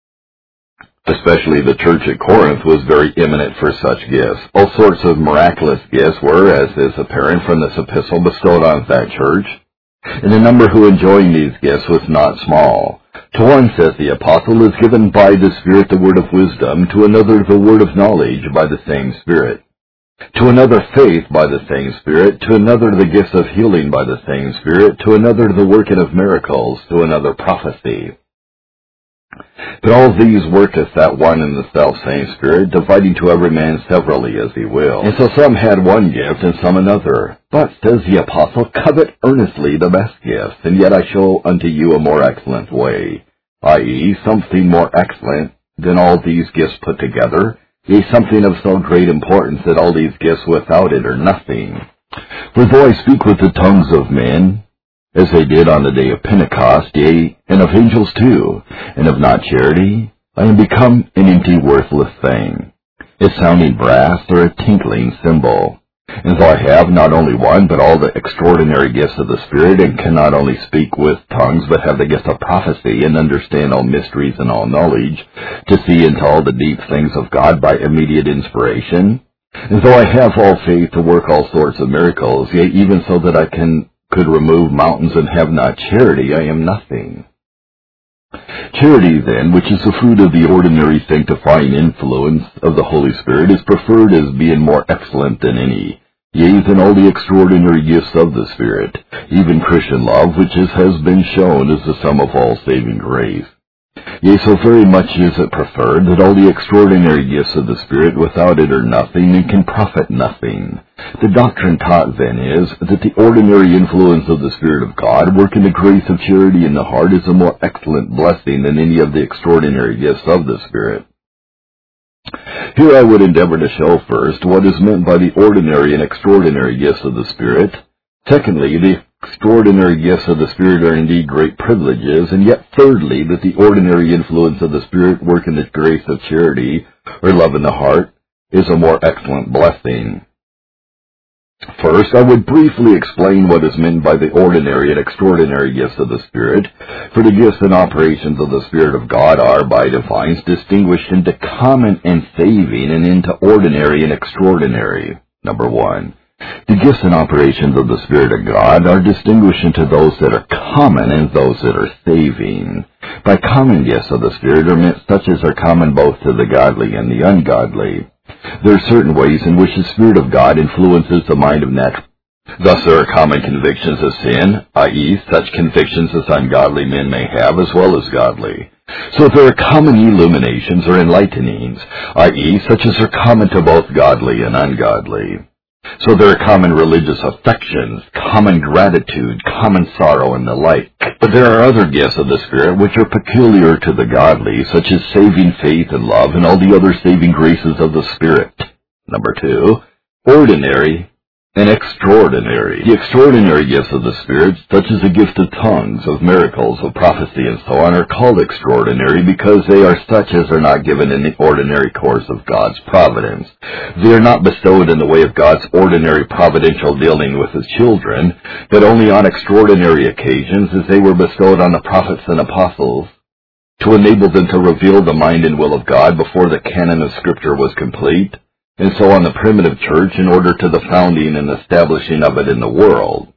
Especially the church at Corinth was very eminent for such gifts. All sorts of miraculous gifts were, as is apparent from this epistle, bestowed on that church, and the number who enjoying these gifts was not small. To one, says the apostle, is given by the Spirit the word of wisdom, to another the word of knowledge by the same Spirit, to another faith by the same Spirit, to another the gifts of healing by the same Spirit, to another the working of miracles, to another prophecy. But all these worketh that one and the selfsame Spirit, dividing to every man severally as he will. And so some had one gift, and some another. But, says the apostle, covet earnestly the best gifts, and yet I show unto you a more excellent way, i.e., something more excellent than all these gifts put together, yea, something of so great importance that all these gifts without it are nothing. For though I speak with the tongues of men, as they did on the day of Pentecost, yea, and of angels too, and of not charity, I am become an empty, worthless thing, a sounding brass or a tinkling cymbal. And though I have not only one, but all the extraordinary gifts of the Spirit, and can not only speak with tongues, but have the gift of prophecy, and understand all mysteries and all knowledge, to see into all the deep things of God by immediate inspiration, and though I have all faith to work all sorts of miracles, yea, even so that I could remove mountains and have not charity, I am nothing. Charity, then, which is the fruit of the ordinary sanctifying influence of the Holy Spirit, is preferred as being more excellent than any, Yea, than all the extraordinary gifts of the Spirit, even Christian love, which has been shown is the sum of all saving grace. Yea, so very much is it preferred that all the extraordinary gifts of the Spirit without it are nothing and can profit nothing. The doctrine taught then is that the ordinary influence of the Spirit of God working the grace of charity in the heart is a more excellent blessing than any of the extraordinary gifts of the Spirit. Here I would endeavor to show first what is meant by the ordinary and extraordinary gifts of the Spirit. Secondly, the extraordinary gifts of the Spirit are indeed great privileges, and yet thirdly, that the ordinary influence of the Spirit working the grace of charity, or love in the heart, is a more excellent blessing. First, I would briefly explain what is meant by the ordinary and extraordinary gifts of the Spirit, for the gifts and operations of the Spirit of God are, by divines, distinguished into common and saving, and into ordinary and extraordinary. Number 1. The gifts and operations of the Spirit of God are distinguished into those that are common and those that are saving. By common gifts of the Spirit are meant such as are common both to the godly and the ungodly. There are certain ways in which the Spirit of God influences the mind of natural. Thus there are common convictions of sin, i.e., such convictions as ungodly men may have as well as godly. So there are common illuminations or enlightenings, i.e., such as are common to both godly and ungodly. So there are common religious affections, common gratitude, common sorrow, and the like. But there are other gifts of the Spirit which are peculiar to the godly, such as saving faith and love and all the other saving graces of the Spirit. Number 2, ordinary and extraordinary. The extraordinary gifts of the Spirit, such as the gift of tongues, of miracles, of prophecy, and so on, are called extraordinary because they are such as are not given in the ordinary course of God's providence. They are not bestowed in the way of God's ordinary providential dealing with His children, but only on extraordinary occasions as they were bestowed on the prophets and apostles, to enable them to reveal the mind and will of God before the canon of Scripture was complete, and so on the primitive church in order to the founding and establishing of it in the world.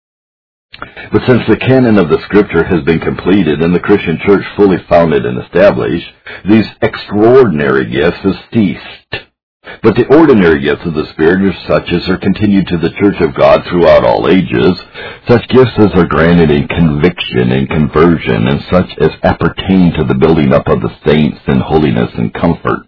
But since the canon of the Scripture has been completed and the Christian church fully founded and established, these extraordinary gifts have ceased. But the ordinary gifts of the Spirit are such as are continued to the church of God throughout all ages, such gifts as are granted in conviction and conversion, and such as appertain to the building up of the saints in holiness and comfort.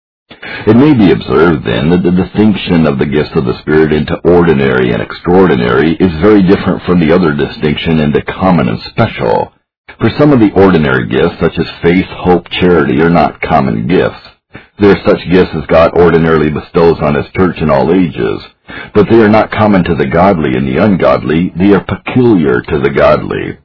It may be observed, then, that the distinction of the gifts of the Spirit into ordinary and extraordinary is very different from the other distinction into common and special. For some of the ordinary gifts, such as faith, hope, charity, are not common gifts. They are such gifts as God ordinarily bestows on His church in all ages, but they are not common to the godly and the ungodly. They are peculiar to the godly.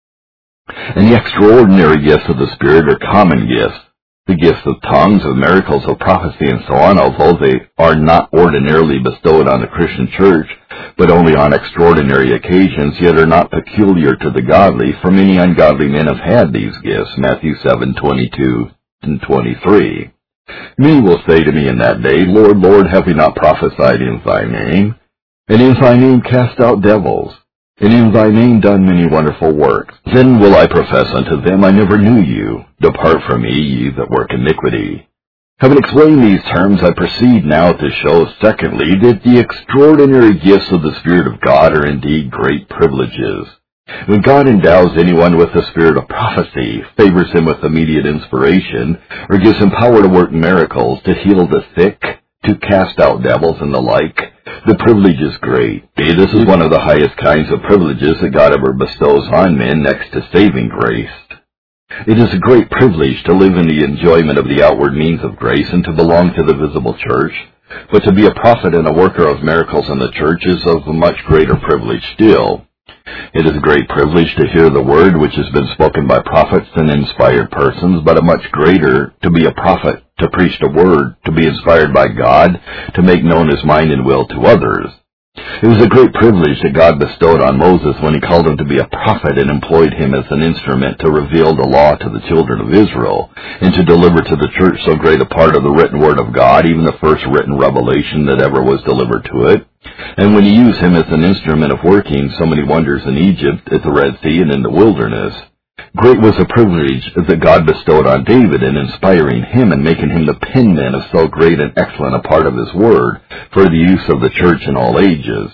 And the extraordinary gifts of the Spirit are common gifts. The gifts of tongues, of miracles, of prophecy, and so on, although they are not ordinarily bestowed on the Christian church, but only on extraordinary occasions, yet are not peculiar to the godly, for many ungodly men have had these gifts, Matthew 7:22 and 23. Many will say to me in that day, Lord, Lord, have we not prophesied in Thy name? And in Thy name cast out devils? And in Thy name done many wonderful works? Then will I profess unto them, I never knew you. Depart from me, ye that work iniquity. Having explained these terms, I proceed now to show, secondly, that the extraordinary gifts of the Spirit of God are indeed great privileges. When God endows anyone with the spirit of prophecy, favors him with immediate inspiration, or gives him power to work miracles, to heal the sick, to cast out devils, and the like, the privilege is great. This is one of the highest kinds of privileges that God ever bestows on men next to saving grace. It is a great privilege to live in the enjoyment of the outward means of grace and to belong to the visible church, but to be a prophet and a worker of miracles in the church is of a much greater privilege still. It is a great privilege to hear the word which has been spoken by prophets and inspired persons, but a much greater to be a prophet, to preach the word, to be inspired by God, to make known His mind and will to others. It was a great privilege that God bestowed on Moses when He called him to be a prophet and employed him as an instrument to reveal the law to the children of Israel, and to deliver to the church so great a part of the written word of God, even the first written revelation that ever was delivered to it. And when He used him as an instrument of working so many wonders in Egypt, at the Red Sea, and in the wilderness, Great was the privilege that God bestowed on David in inspiring him and making him the penman of so great and excellent a part of his word for the use of the church in all ages.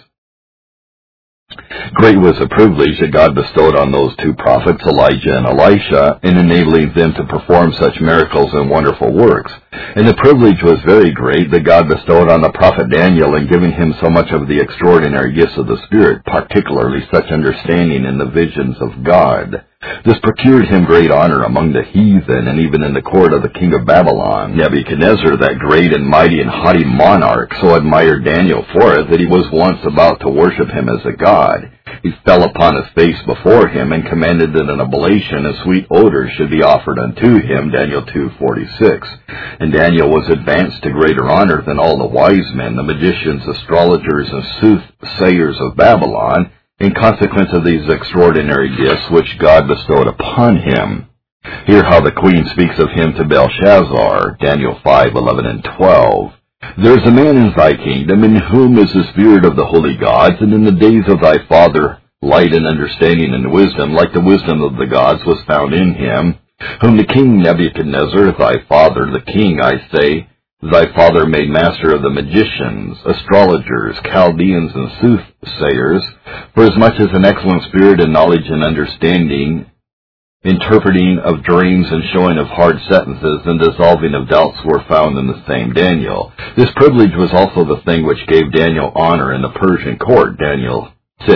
Great was the privilege that God bestowed on those two prophets, Elijah and Elisha, in enabling them to perform such miracles and wonderful works. And the privilege was very great that God bestowed on the prophet Daniel in giving him so much of the extraordinary gifts of the Spirit, particularly such understanding in the visions of God. This procured him great honor among the heathen, and even in the court of the king of Babylon. Nebuchadnezzar, that great and mighty and haughty monarch, so admired Daniel for it that he was once about to worship him as a god. He fell upon his face before him, and commanded that an oblation and sweet odors should be offered unto him, Daniel 2:46. And Daniel was advanced to greater honor than all the wise men, the magicians, astrologers, and soothsayers of Babylon, in consequence of these extraordinary gifts which God bestowed upon him. Hear how the queen speaks of him to Belshazzar, Daniel 5:11 and 12. There is a man in thy kingdom in whom is the spirit of the holy gods, and in the days of thy father light and understanding and wisdom, like the wisdom of the gods, was found in him, whom the king Nebuchadnezzar, thy father, the king, I say, thy father made master of the magicians, astrologers, Chaldeans, and soothsayers, for as much as an excellent spirit and knowledge and understanding, interpreting of dreams and showing of hard sentences and dissolving of doubts were found in the same Daniel. This privilege was also the thing which gave Daniel honor in the Persian court, Daniel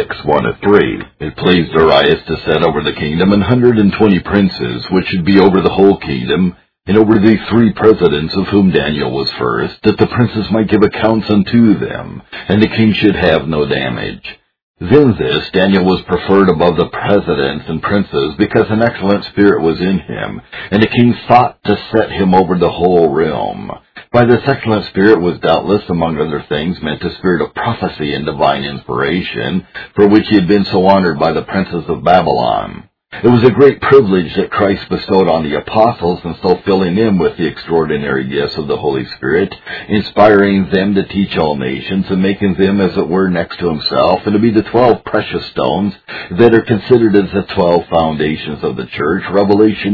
6:1-3. It pleased Darius to set over the kingdom 120 princes, which should be over the whole kingdom, and over the 3 presidents, of whom Daniel was first, that the princes might give accounts unto them, and the king should have no damage. Then this, Daniel was preferred above the presidents and princes, because an excellent spirit was in him, and the king sought to set him over the whole realm. By this excellent spirit was doubtless, among other things, meant the spirit of prophecy and divine inspiration, for which he had been so honored by the princes of Babylon. It was a great privilege that Christ bestowed on the apostles, and so filling them with the extraordinary gifts of the Holy Spirit, inspiring them to teach all nations, and making them, as it were, next to himself, and to be the 12 precious stones that are considered as the 12 foundations of the church, Revelation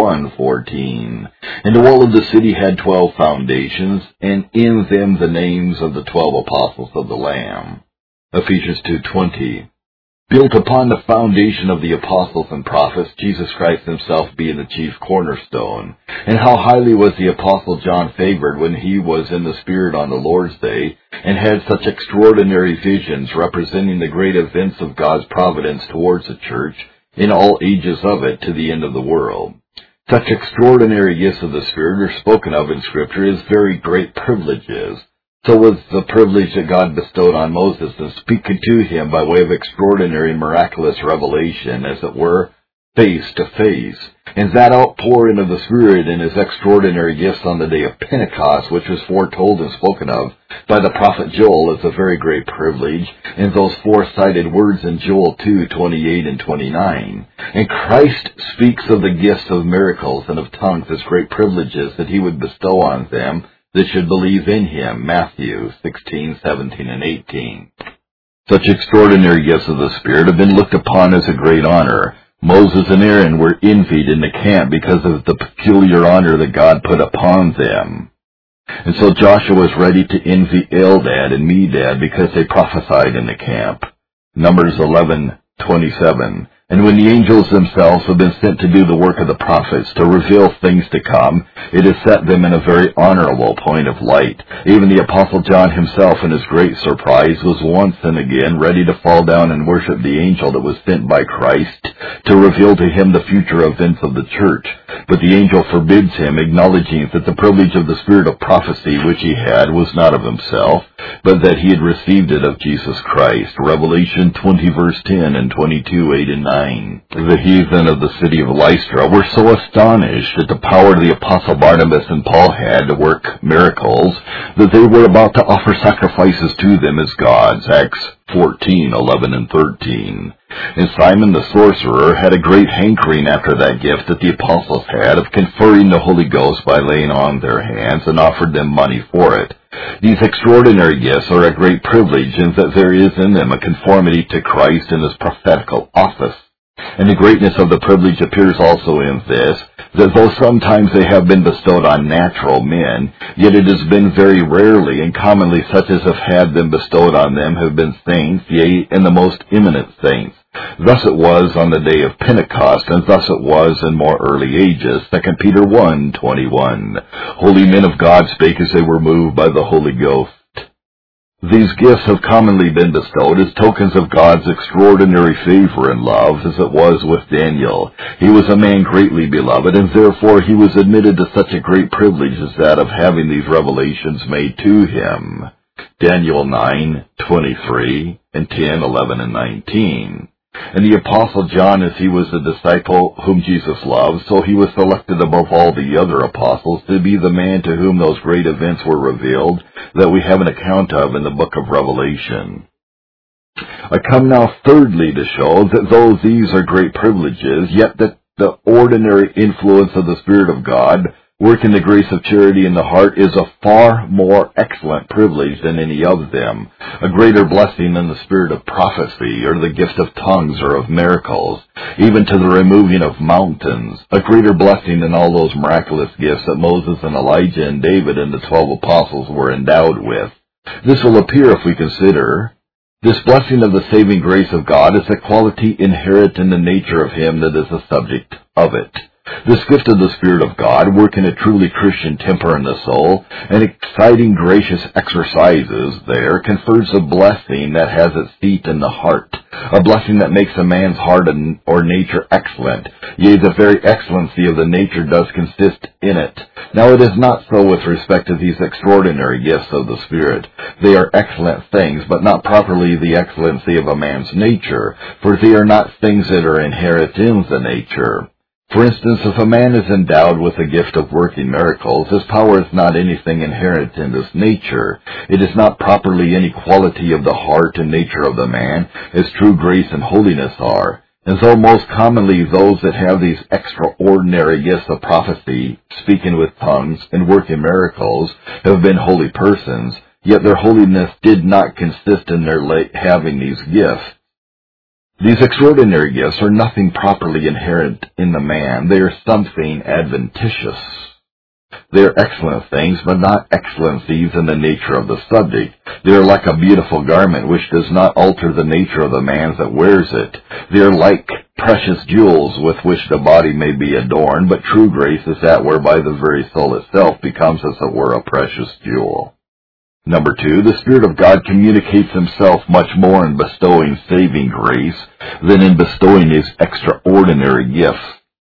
21:14. And the wall of the city had 12 foundations, and in them the names of the 12 apostles of the Lamb. Ephesians 2:20. Built upon the foundation of the apostles and prophets, Jesus Christ himself being the chief cornerstone. And how highly was the apostle John favored when he was in the Spirit on the Lord's day, and had such extraordinary visions representing the great events of God's providence towards the church, in all ages of it, to the end of the world. Such extraordinary gifts of the Spirit are spoken of in Scripture as very great privileges. So was the privilege that God bestowed on Moses in speaking to him by way of extraordinary miraculous revelation, as it were, face to face. And that outpouring of the Spirit in his extraordinary gifts on the day of Pentecost, which was foretold and spoken of by the prophet Joel, is a very great privilege, and those 4 cited words in Joel 2:28 and 29. And Christ speaks of the gifts of miracles and of tongues as great privileges that he would bestow on them that should believe in him, Matthew 16:17 and 18. Such extraordinary gifts of the Spirit have been looked upon as a great honor. Moses and Aaron were envied in the camp because of the peculiar honor that God put upon them. And so Joshua was ready to envy Eldad and Medad because they prophesied in the camp. Numbers 11:27. And when the angels themselves have been sent to do the work of the prophets, to reveal things to come, it has set them in a very honorable point of light. Even the Apostle John himself, in his great surprise, was once and again ready to fall down and worship the angel that was sent by Christ to reveal to him the future events of the church. But the angel forbids him, acknowledging that the privilege of the spirit of prophecy which he had was not of himself, but that he had received it of Jesus Christ. Revelation 20 verse 10 and 22:8 and 9. The heathen of the city of Lystra were so astonished at the power the apostle Barnabas and Paul had to work miracles that they were about to offer sacrifices to them as gods. Acts 14:11 and 13. And Simon the sorcerer had a great hankering after that gift that the apostles had of conferring the Holy Ghost by laying on their hands, and offered them money for it. These extraordinary gifts are a great privilege, in that there is in them a conformity to Christ and his prophetical office. And the greatness of the privilege appears also in this, that though sometimes they have been bestowed on natural men, yet it has been very rarely, and commonly such as have had them bestowed on them have been saints, yea, and the most eminent saints. Thus it was on the day of Pentecost, and thus it was in more early ages. 2 Peter 1:21. Holy men of God spake as they were moved by the Holy Ghost. These gifts have commonly been bestowed as tokens of God's extraordinary favor and love, as it was with Daniel. He was a man greatly beloved, and therefore he was admitted to such a great privilege as that of having these revelations made to him. Daniel 9:23 and 10, 11, and 19. And the Apostle John, as he was the disciple whom Jesus loved, so he was selected above all the other apostles to be the man to whom those great events were revealed that we have an account of in the book of Revelation. I come now thirdly to show that though these are great privileges, yet that the ordinary influence of the Spirit of God working the grace of charity in the heart is a far more excellent privilege than any of them, a greater blessing than the spirit of prophecy, or the gift of tongues, or of miracles, even to the removing of mountains, a greater blessing than all those miraculous gifts that Moses and Elijah and David and the 12 apostles were endowed with. This will appear if we consider this blessing of the saving grace of God is a quality inherent in the nature of him that is the subject of it. This gift of the Spirit of God, working a truly Christian temper in the soul, and exciting gracious exercises there, confers a blessing that has its seat in the heart, a blessing that makes a man's heart or nature excellent. Yea, the very excellency of the nature does consist in it. Now it is not so with respect to these extraordinary gifts of the Spirit. They are excellent things, but not properly the excellency of a man's nature, for they are not things that are inherent in the nature. For instance, if a man is endowed with the gift of working miracles, his power is not anything inherent in his nature. It is not properly any quality of the heart and nature of the man, as true grace and holiness are. And though most commonly those that have these extraordinary gifts of prophecy, speaking with tongues, and working miracles, have been holy persons, yet their holiness did not consist in their having these gifts. These extraordinary gifts are nothing properly inherent in the man. They are something adventitious. They are excellent things, but not excellencies in the nature of the subject. They are like a beautiful garment which does not alter the nature of the man that wears it. They are like precious jewels with which the body may be adorned, but true grace is that whereby the very soul itself becomes as it were a precious jewel. Number 2, the Spirit of God communicates himself much more in bestowing saving grace than in bestowing his extraordinary gifts.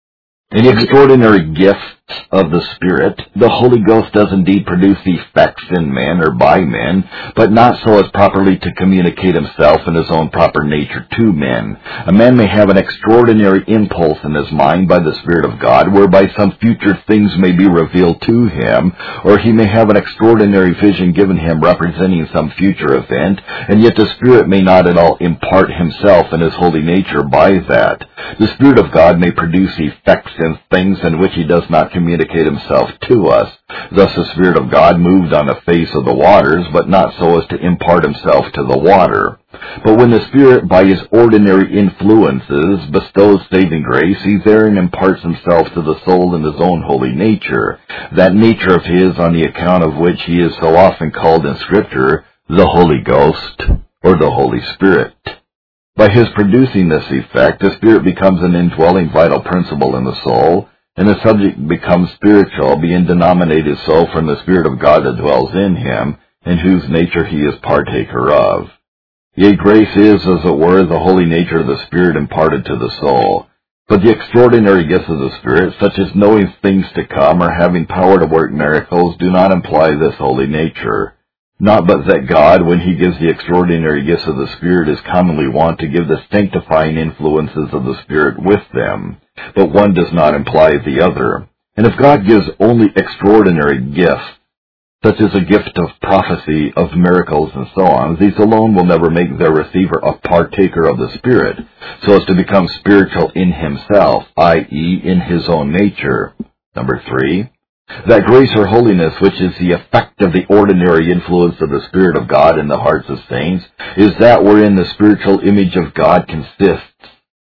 In the extraordinary gifts of the Spirit, the Holy Ghost does indeed produce effects in men or by men, but not so as properly to communicate himself in his own proper nature to men. A man may have an extraordinary impulse in his mind by the Spirit of God, whereby some future things may be revealed to him, or he may have an extraordinary vision given him representing some future event, and yet the Spirit may not at all impart himself in his holy nature by that. The Spirit of God may produce effects in things in which he does not communicate himself to us. Thus the Spirit of God moved on the face of the waters, but not so as to impart himself to the water. But when the Spirit, by his ordinary influences, bestows saving grace, he therein imparts himself to the soul in his own holy nature, that nature of his on the account of which he is so often called in Scripture the Holy Ghost, or the Holy Spirit. By his producing this effect, the Spirit becomes an indwelling vital principle in the soul, and the subject becomes spiritual, being denominated so from the Spirit of God that dwells in him, in whose nature he is partaker of. Yea, grace is, as it were, the holy nature of the Spirit imparted to the soul. But the extraordinary gifts of the Spirit, such as knowing things to come or having power to work miracles, do not imply this holy nature. Not but that God, when he gives the extraordinary gifts of the Spirit, is commonly wont to give the sanctifying influences of the Spirit with them, but one does not imply the other. And if God gives only extraordinary gifts, such as a gift of prophecy, of miracles, and so on, these alone will never make their receiver a partaker of the Spirit, so as to become spiritual in himself, i.e., in his own nature. Number 3, that grace or holiness, which is the effect of the ordinary influence of the Spirit of God in the hearts of saints, is that wherein the spiritual image of God consists.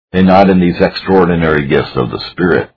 and not in these extraordinary gifts of the Spirit.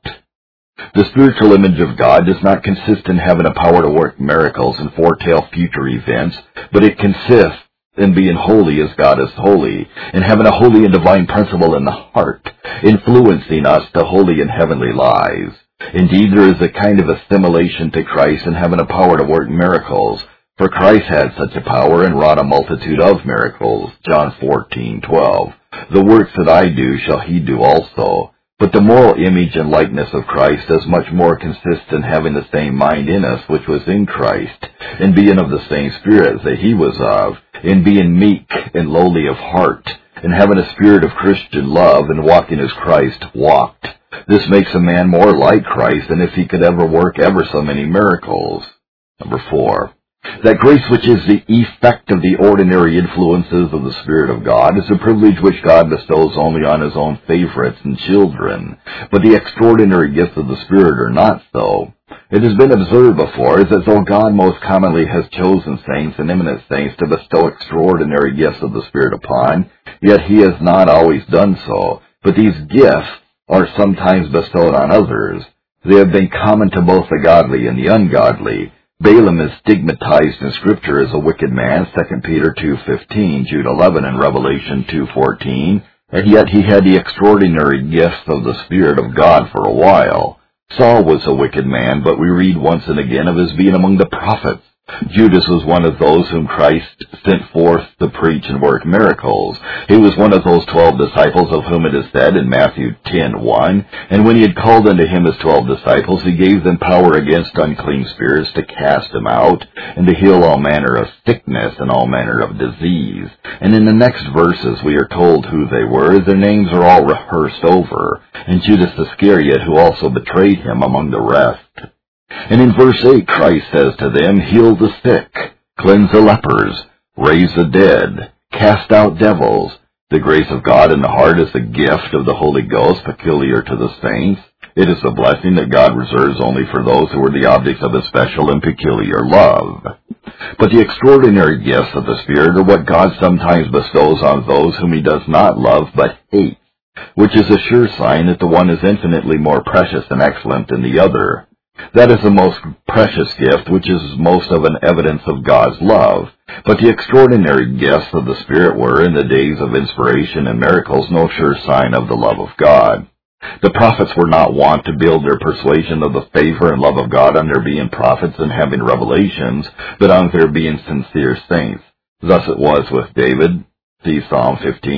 The spiritual image of God does not consist in having a power to work miracles and foretell future events, but it consists in being holy as God is holy, and having a holy and divine principle in the heart, influencing us to holy and heavenly lives. Indeed, there is a kind of assimilation to Christ in having a power to work miracles, for Christ had such a power and wrought a multitude of miracles. John 14:12. The works that I do shall he do also. But the moral image and likeness of Christ does much more consist in having the same mind in us which was in Christ, in being of the same spirit that he was of, in being meek and lowly of heart, in having a spirit of Christian love, and walking as Christ walked. This makes a man more like Christ than if he could ever work ever so many miracles. Number 4. That grace which is the effect of the ordinary influences of the Spirit of God is a privilege which God bestows only on his own favorites and children, but the extraordinary gifts of the Spirit are not so. It has been observed before that though God most commonly has chosen saints and eminent saints to bestow extraordinary gifts of the Spirit upon, yet he has not always done so, but these gifts are sometimes bestowed on others. They have been common to both the godly and the ungodly. Balaam is stigmatized in Scripture as a wicked man, 2 Peter 2:15, Jude 11, and Revelation 2:14, and yet he had the extraordinary gifts of the Spirit of God for a while. Saul was a wicked man, but we read once and again of his being among the prophets. Judas was one of those whom Christ sent forth to preach and work miracles. He was one of those 12 disciples of whom it is said in Matthew 10:1, and when he had called unto him his 12 disciples, he gave them power against unclean spirits to cast them out, and to heal all manner of sickness and all manner of disease. And in the next verses we are told who they were. Their names are all rehearsed over, and Judas Iscariot, who also betrayed him, among the rest. And in verse 8, Christ says to them, heal the sick, cleanse the lepers, raise the dead, cast out devils. The grace of God in the heart is the gift of the Holy Ghost peculiar to the saints. It is a blessing that God reserves only for those who are the objects of his special and peculiar love. But the extraordinary gifts of the Spirit are what God sometimes bestows on those whom he does not love but hates, which is a sure sign that the one is infinitely more precious and excellent than the other. That is the most precious gift, which is most of an evidence of God's love. But the extraordinary gifts of the Spirit were, in the days of inspiration and miracles, no sure sign of the love of God. The prophets were not wont to build their persuasion of the favor and love of God on their being prophets and having revelations, but on their being sincere saints. Thus it was with David. See Psalm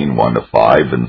15:1-5 and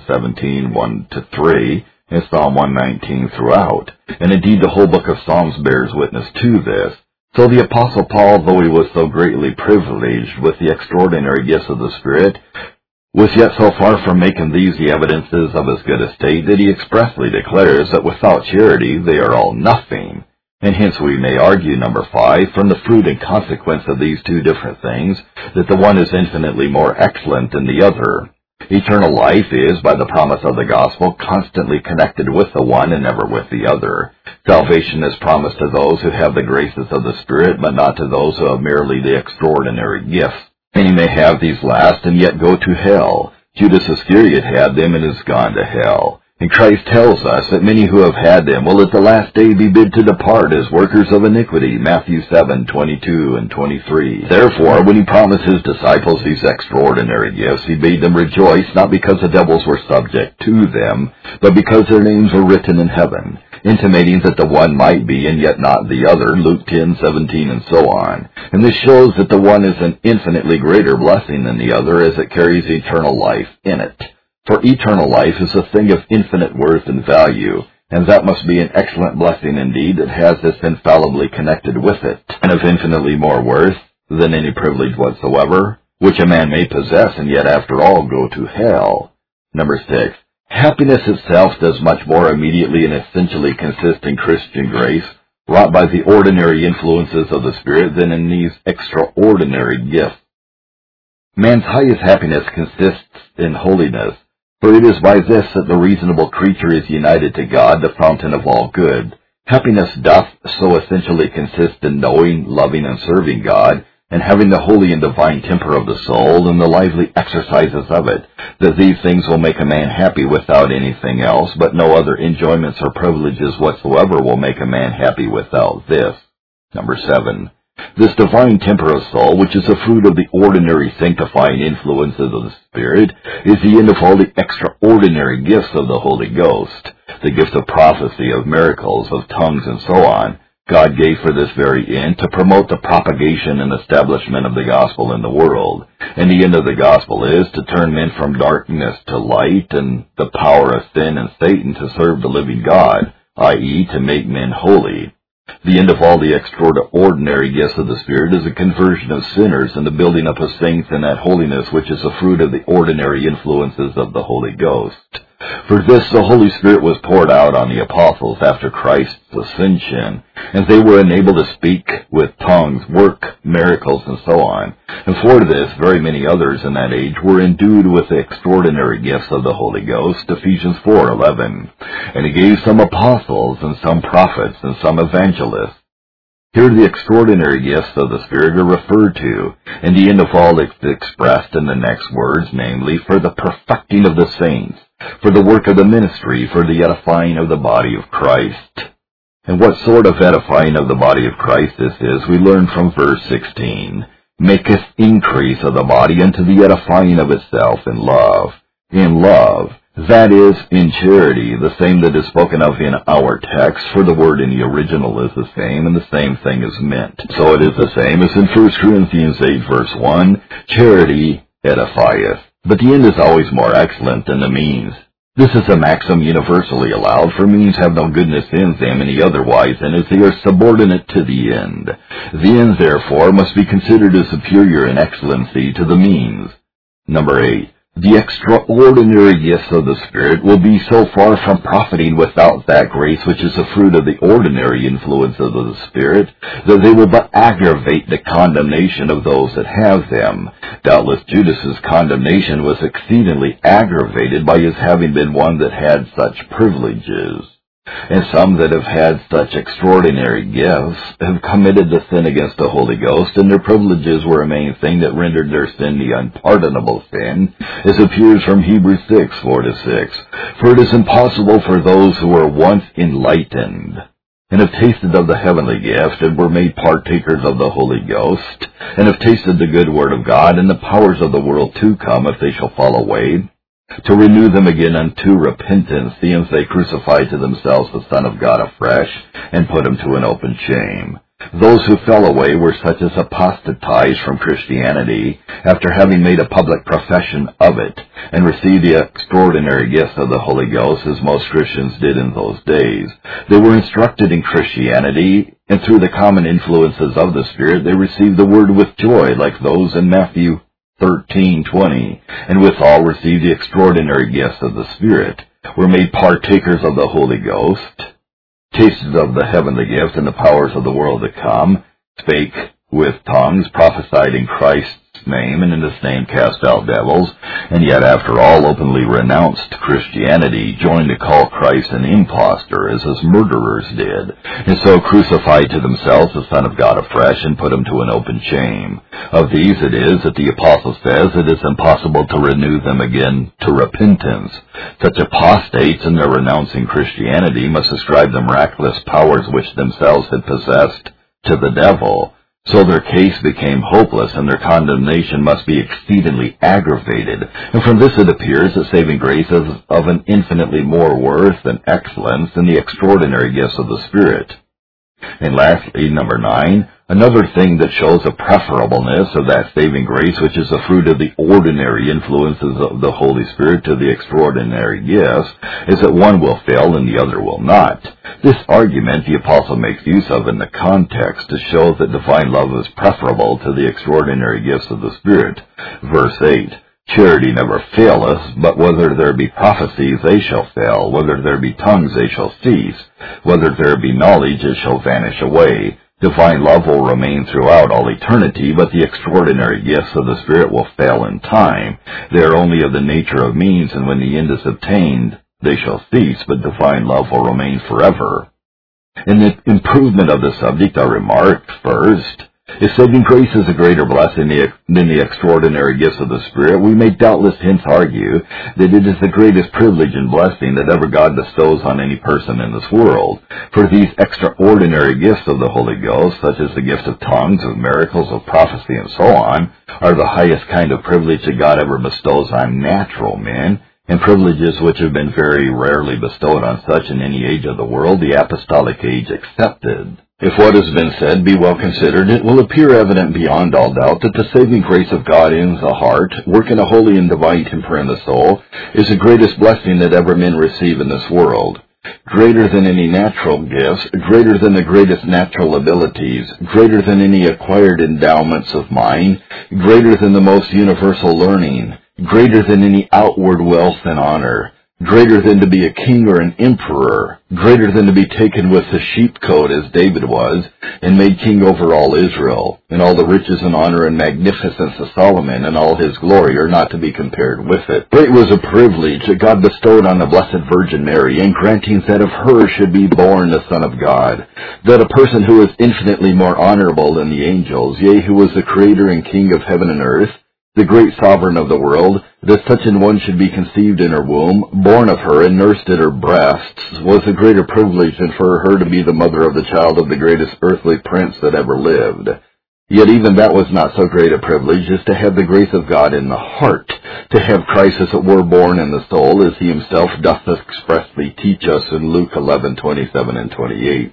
17:1-3. and Psalm 119 throughout, and indeed the whole book of Psalms bears witness to this. So the Apostle Paul, though he was so greatly privileged with the extraordinary gifts of the Spirit, was yet so far from making these the evidences of his good estate that he expressly declares that without charity they are all nothing. And hence we may argue, number 5, from the fruit and consequence of these two different things, that the one is infinitely more excellent than the other. Eternal life is, by the promise of the gospel, constantly connected with the one and never with the other. Salvation is promised to those who have the graces of the Spirit, but not to those who have merely the extraordinary gifts. Many may have these last and yet go to hell. Judas Iscariot had them and is gone to hell. And Christ tells us that many who have had them will at the last day be bid to depart as workers of iniquity, Matthew 7:22 and 23. Therefore, when he promised his disciples these extraordinary gifts, he bade them rejoice, not because the devils were subject to them, but because their names were written in heaven, intimating that the one might be and yet not the other, Luke 10:17 and so on. And this shows that the one is an infinitely greater blessing than the other, as it carries eternal life in it. For eternal life is a thing of infinite worth and value, and that must be an excellent blessing indeed that has this infallibly connected with it, and of infinitely more worth than any privilege whatsoever, which a man may possess and yet after all go to hell. Number 6. Happiness itself does much more immediately and essentially consist in Christian grace, wrought by the ordinary influences of the Spirit, than in these extraordinary gifts. Man's highest happiness consists in holiness. For it is by this that the reasonable creature is united to God, the fountain of all good. Happiness doth so essentially consist in knowing, loving, and serving God, and having the holy and divine temper of the soul and the lively exercises of it, that these things will make a man happy without anything else, but no other enjoyments or privileges whatsoever will make a man happy without this. Number 7. This divine temper of soul, which is the fruit of the ordinary sanctifying influences of the Spirit, is the end of all the extraordinary gifts of the Holy Ghost. The gift of prophecy, of miracles, of tongues, and so on, God gave for this very end, to promote the propagation and establishment of the gospel in the world. And the end of the gospel is to turn men from darkness to light and the power of sin and Satan to serve the living God, i.e., to make men holy. The end of all the extraordinary gifts of the Spirit is the conversion of sinners and the building up of saints in that holiness which is the fruit of the ordinary influences of the Holy Ghost. For this the Holy Spirit was poured out on the apostles after Christ's ascension, and they were enabled to speak with tongues, work miracles, and so on. And for this, very many others in that age were endued with the extraordinary gifts of the Holy Ghost, Ephesians 4:11. And he gave some apostles, and some prophets, and some evangelists. Here the extraordinary gifts of the Spirit are referred to, and the end of all is expressed in the next words, namely, for the perfecting of the saints, for the work of the ministry, for the edifying of the body of Christ. And what sort of edifying of the body of Christ this is, we learn from verse 16. Maketh increase of the body unto the edifying of itself in love. In love, that is, in charity, the same that is spoken of in our text, for the word in the original is the same, and the same thing is meant. So it is the same as in 1 Corinthians 8, verse 1, charity edifieth. But the end is always more excellent than the means. This is a maxim universally allowed, for means have no goodness in them any otherwise than as they are subordinate to the end. The end, therefore, must be considered as superior in excellency to the means. Number 8. The extraordinary gifts of the Spirit will be so far from profiting without that grace which is the fruit of the ordinary influence of the Spirit, that they will but aggravate the condemnation of those that have them. Doubtless Judas's condemnation was exceedingly aggravated by his having been one that had such privileges. And some that have had such extraordinary gifts have committed the sin against the Holy Ghost, and their privileges were a main thing that rendered their sin the unpardonable sin, as appears from Hebrews 6, 4-6. For it is impossible for those who were once enlightened, and have tasted of the heavenly gift, and were made partakers of the Holy Ghost, and have tasted the good word of God, and the powers of the world to come, if they shall fall away, to renew them again unto repentance, seeing they crucified to themselves the Son of God afresh, and put him to an open shame. Those who fell away were such as apostatized from Christianity, after having made a public profession of it, and received the extraordinary gifts of the Holy Ghost, as most Christians did in those days. They were instructed in Christianity, and through the common influences of the Spirit, they received the word with joy, like those in Matthew 13:20, and withal received the extraordinary gifts of the Spirit, were made partakers of the Holy Ghost, tasted of the heavenly gift and the powers of the world to come, spake with tongues, prophesied in Christ's name, and in his name cast out devils, and yet after all openly renounced Christianity, joined to call Christ an impostor, as his murderers did, and so crucified to themselves the Son of God afresh, and put him to an open shame. Of these it is that the Apostle says it is impossible to renew them again to repentance. Such apostates, in their renouncing Christianity, must ascribe the miraculous powers which themselves had possessed to the devil. So their case became hopeless, and their condemnation must be exceedingly aggravated. And from this it appears that saving grace is of an infinitely more worth and excellence than the extraordinary gifts of the Spirit. And lastly, number 9, another thing that shows a preferableness of that saving grace which is the fruit of the ordinary influences of the Holy Spirit to the extraordinary gifts is that one will fail and the other will not. This argument the Apostle makes use of in the context to show that divine love is preferable to the extraordinary gifts of the Spirit. Verse 8, charity never faileth, but whether there be prophecies, they shall fail. Whether there be tongues, they shall cease. Whether there be knowledge, it shall vanish away. Divine love will remain throughout all eternity, but the extraordinary gifts of the Spirit will fail in time. They are only of the nature of means, and when the end is obtained, they shall cease, but divine love will remain forever. In the improvement of the subject, I remarked, first, If saving grace is a greater blessing than the extraordinary gifts of the Spirit, we may doubtless hence argue that it is the greatest privilege and blessing that ever God bestows on any person in this world. For these extraordinary gifts of the Holy Ghost, such as the gift of tongues, of miracles, of prophecy, and so on, are the highest kind of privilege that God ever bestows on natural men, and privileges which have been very rarely bestowed on such in any age of the world, the apostolic age excepted. If what has been said be well considered, it will appear evident beyond all doubt that the saving grace of God in the heart, working a holy and divine temper in the soul, is the greatest blessing that ever men receive in this world. Greater than any natural gifts, greater than the greatest natural abilities, greater than any acquired endowments of mind, greater than the most universal learning, greater than any outward wealth and honor, greater than to be a king or an emperor, greater than to be taken with the sheepcoat as David was, and made king over all Israel, and all the riches and honor and magnificence of Solomon and all his glory are not to be compared with it. Great was a privilege that God bestowed on the Blessed Virgin Mary in granting that of her should be born the Son of God, that a person who is infinitely more honorable than the angels, yea, who was the Creator and King of heaven and earth, the great sovereign of the world, that such an one should be conceived in her womb, born of her, and nursed at her breasts, was a greater privilege than for her to be the mother of the child of the greatest earthly prince that ever lived. Yet even that was not so great a privilege as to have the grace of God in the heart, to have Christ as it were born in the soul, as he himself doth expressly teach us in Luke 11:27 and 28.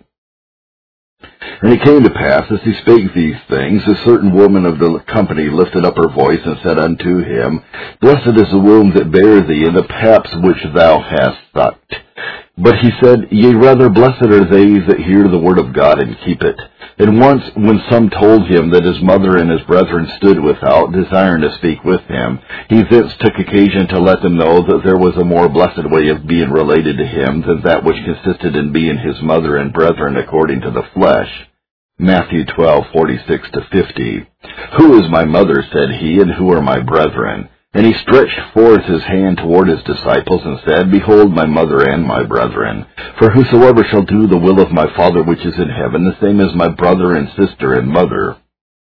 And it came to pass, as he spake these things, a certain woman of the company lifted up her voice and said unto him, Blessed is the womb that bare thee, and the paps which thou hast sucked. But he said, Yea, rather blessed are they that hear the word of God and keep it. And once, when some told him that his mother and his brethren stood without, desiring to speak with him, he thence took occasion to let them know that there was a more blessed way of being related to him than that which consisted in being his mother and brethren according to the flesh. Matthew 12:46-50. Who is my mother, said he, and who are my brethren? And he stretched forth his hand toward his disciples, and said, Behold my mother and my brethren. For whosoever shall do the will of my Father which is in heaven, the same is my brother and sister and mother.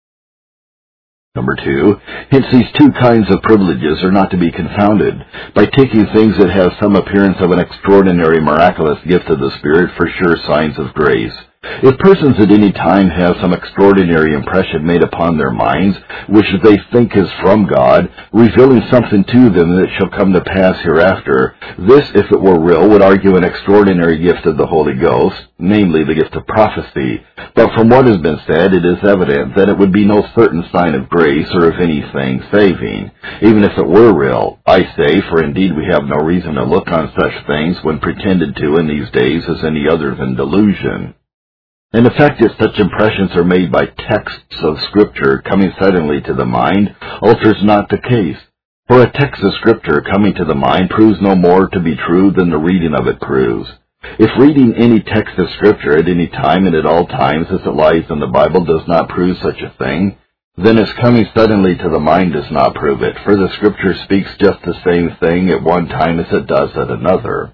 Number 2, hence these two kinds of privileges are not to be confounded, by taking things that have some appearance of an extraordinary miraculous gift of the Spirit for sure signs of grace. If persons at any time have some extraordinary impression made upon their minds, which they think is from God, revealing something to them that shall come to pass hereafter, this, if it were real, would argue an extraordinary gift of the Holy Ghost, namely the gift of prophecy. But from what has been said, it is evident that it would be no certain sign of grace or of anything saving, even if it were real. I say, for indeed we have no reason to look on such things when pretended to in these days as any other than delusion. In effect, if such impressions are made by texts of Scripture coming suddenly to the mind, alters not the case. For a text of Scripture coming to the mind proves no more to be true than the reading of it proves. If reading any text of Scripture at any time and at all times as it lies in the Bible does not prove such a thing, then its coming suddenly to the mind does not prove it, for the Scripture speaks just the same thing at one time as it does at another.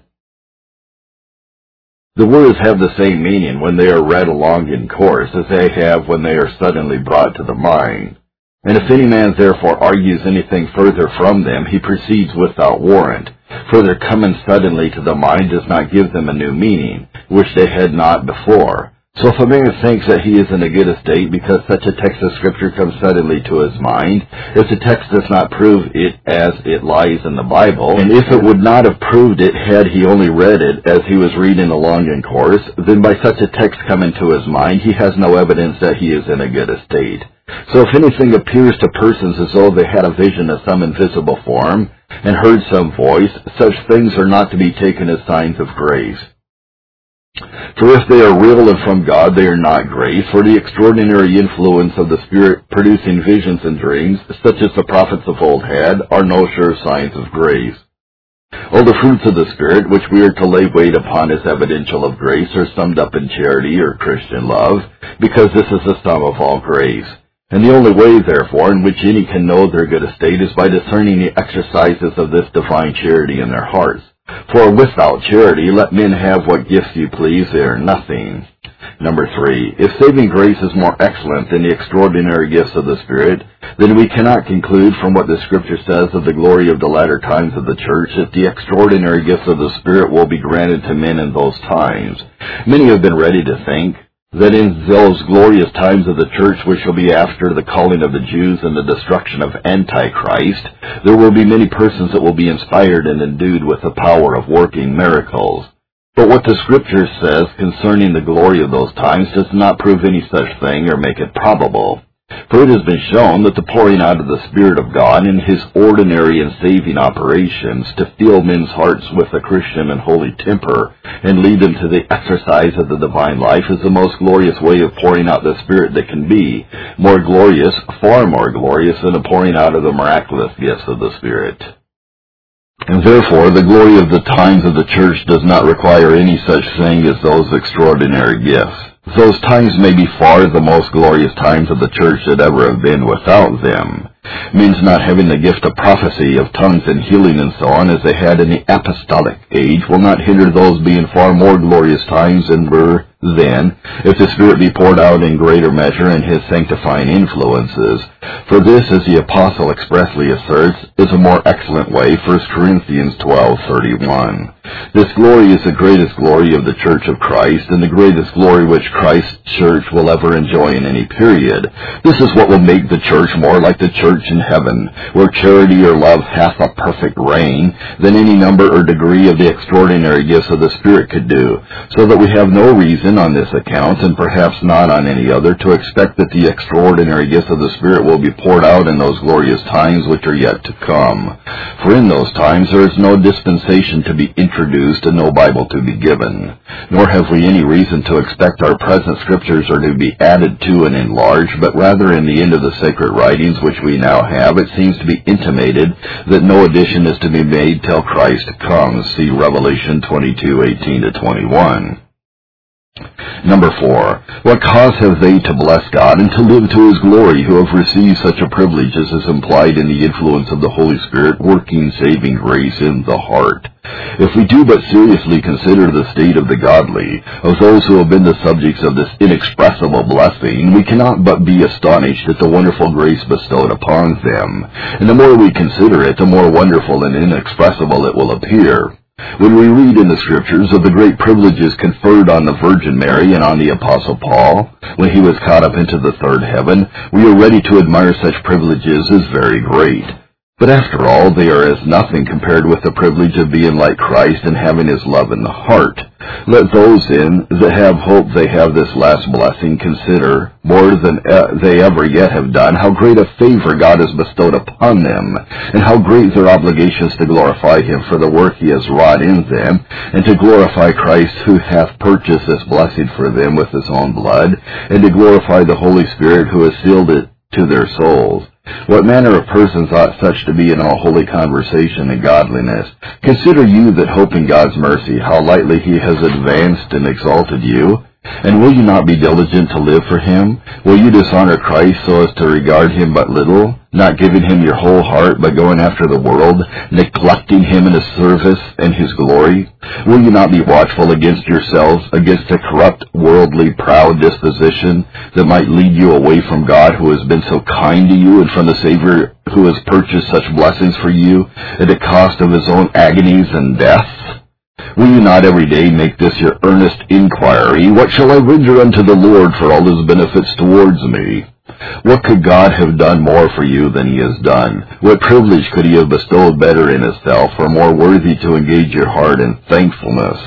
The words have the same meaning when they are read along in course as they have when they are suddenly brought to the mind. And if any man therefore argues anything further from them, he proceeds without warrant, for their coming suddenly to the mind does not give them a new meaning, which they had not before. So if a man thinks that he is in a good estate because such a text of Scripture comes suddenly to his mind, if the text does not prove it as it lies in the Bible, and if it would not have proved it had he only read it as he was reading along in course, then by such a text coming to his mind, he has no evidence that he is in a good estate. So if anything appears to persons as though they had a vision of some invisible form, and heard some voice, such things are not to be taken as signs of grace. For if they are real and from God, they are not grace, for the extraordinary influence of the Spirit producing visions and dreams, such as the prophets of old had, are no sure signs of grace. All the fruits of the Spirit, which we are to lay weight upon as evidential of grace, are summed up in charity or Christian love, because this is the sum of all grace. And the only way, therefore, in which any can know their good estate is by discerning the exercises of this divine charity in their hearts. For without charity, let men have what gifts you please, they are nothing. Number 3, if saving grace is more excellent than the extraordinary gifts of the Spirit, then we cannot conclude from what the Scripture says of the glory of the latter times of the church that the extraordinary gifts of the Spirit will be granted to men in those times. Many have been ready to think that in those glorious times of the church, which shall be after the calling of the Jews and the destruction of Antichrist, there will be many persons that will be inspired and endued with the power of working miracles. But what the Scripture says concerning the glory of those times does not prove any such thing or make it probable. For it has been shown that the pouring out of the Spirit of God in His ordinary and saving operations to fill men's hearts with a Christian and holy temper and lead them to the exercise of the divine life is the most glorious way of pouring out the Spirit that can be, more glorious, far more glorious than the pouring out of the miraculous gifts of the Spirit. And therefore, the glory of the times of the church does not require any such thing as those extraordinary gifts. Those times may be far the most glorious times of the church that ever have been without them. Men's not having the gift of prophecy, of tongues and healing and so on, as they had in the apostolic age, will not hinder those being far more glorious times than were then, if the Spirit be poured out in greater measure in His sanctifying influences. For this, as the Apostle expressly asserts, is a more excellent way, 1 Corinthians 12:31. This glory is the greatest glory of the Church of Christ, and the greatest glory which Christ's church will ever enjoy in any period. This is what will make the church more like the church in heaven, where charity or love hath a perfect reign, than any number or degree of the extraordinary gifts of the Spirit could do, so that we have no reason on this account, and perhaps not on any other, to expect that the extraordinary gifts of the Spirit will be poured out in those glorious times which are yet to come. For in those times there is no dispensation to be introduced and no Bible to be given. Nor have we any reason to expect our present Scriptures are to be added to and enlarged, but rather in the end of the sacred writings which we now have, it seems to be intimated that no addition is to be made till Christ comes. See Revelation 22:18-21. Number 4, what cause have they to bless God and to live to His glory who have received such a privilege as is implied in the influence of the Holy Spirit working saving grace in the heart? If we do but seriously consider the state of the godly, of those who have been the subjects of this inexpressible blessing, we cannot but be astonished at the wonderful grace bestowed upon them. And the more we consider it, the more wonderful and inexpressible it will appear. When we read in the Scriptures of the great privileges conferred on the Virgin Mary and on the Apostle Paul, when he was caught up into the third heaven, we are ready to admire such privileges as very great. But after all, they are as nothing compared with the privilege of being like Christ and having His love in the heart. Let those then that have hope they have this last blessing consider, more than they ever yet have done, how great a favor God has bestowed upon them, and how great their obligations to glorify Him for the work He has wrought in them, and to glorify Christ who hath purchased this blessing for them with His own blood, and to glorify the Holy Spirit who has sealed it to their souls. What manner of persons ought such to be in all holy conversation and godliness? Consider you that hope in God's mercy, how lightly He has advanced and exalted you. And will you not be diligent to live for Him? Will you dishonor Christ so as to regard Him but little, not giving Him your whole heart, but going after the world, neglecting Him in His service and His glory? Will you not be watchful against yourselves, against a corrupt, worldly, proud disposition that might lead you away from God who has been so kind to you, and from the Savior who has purchased such blessings for you at the cost of His own agonies and deaths? Will you not every day make this your earnest inquiry, what shall I render unto the Lord for all His benefits towards me? What could God have done more for you than He has done? What privilege could He have bestowed better in Himself, or more worthy to engage your heart in thankfulness?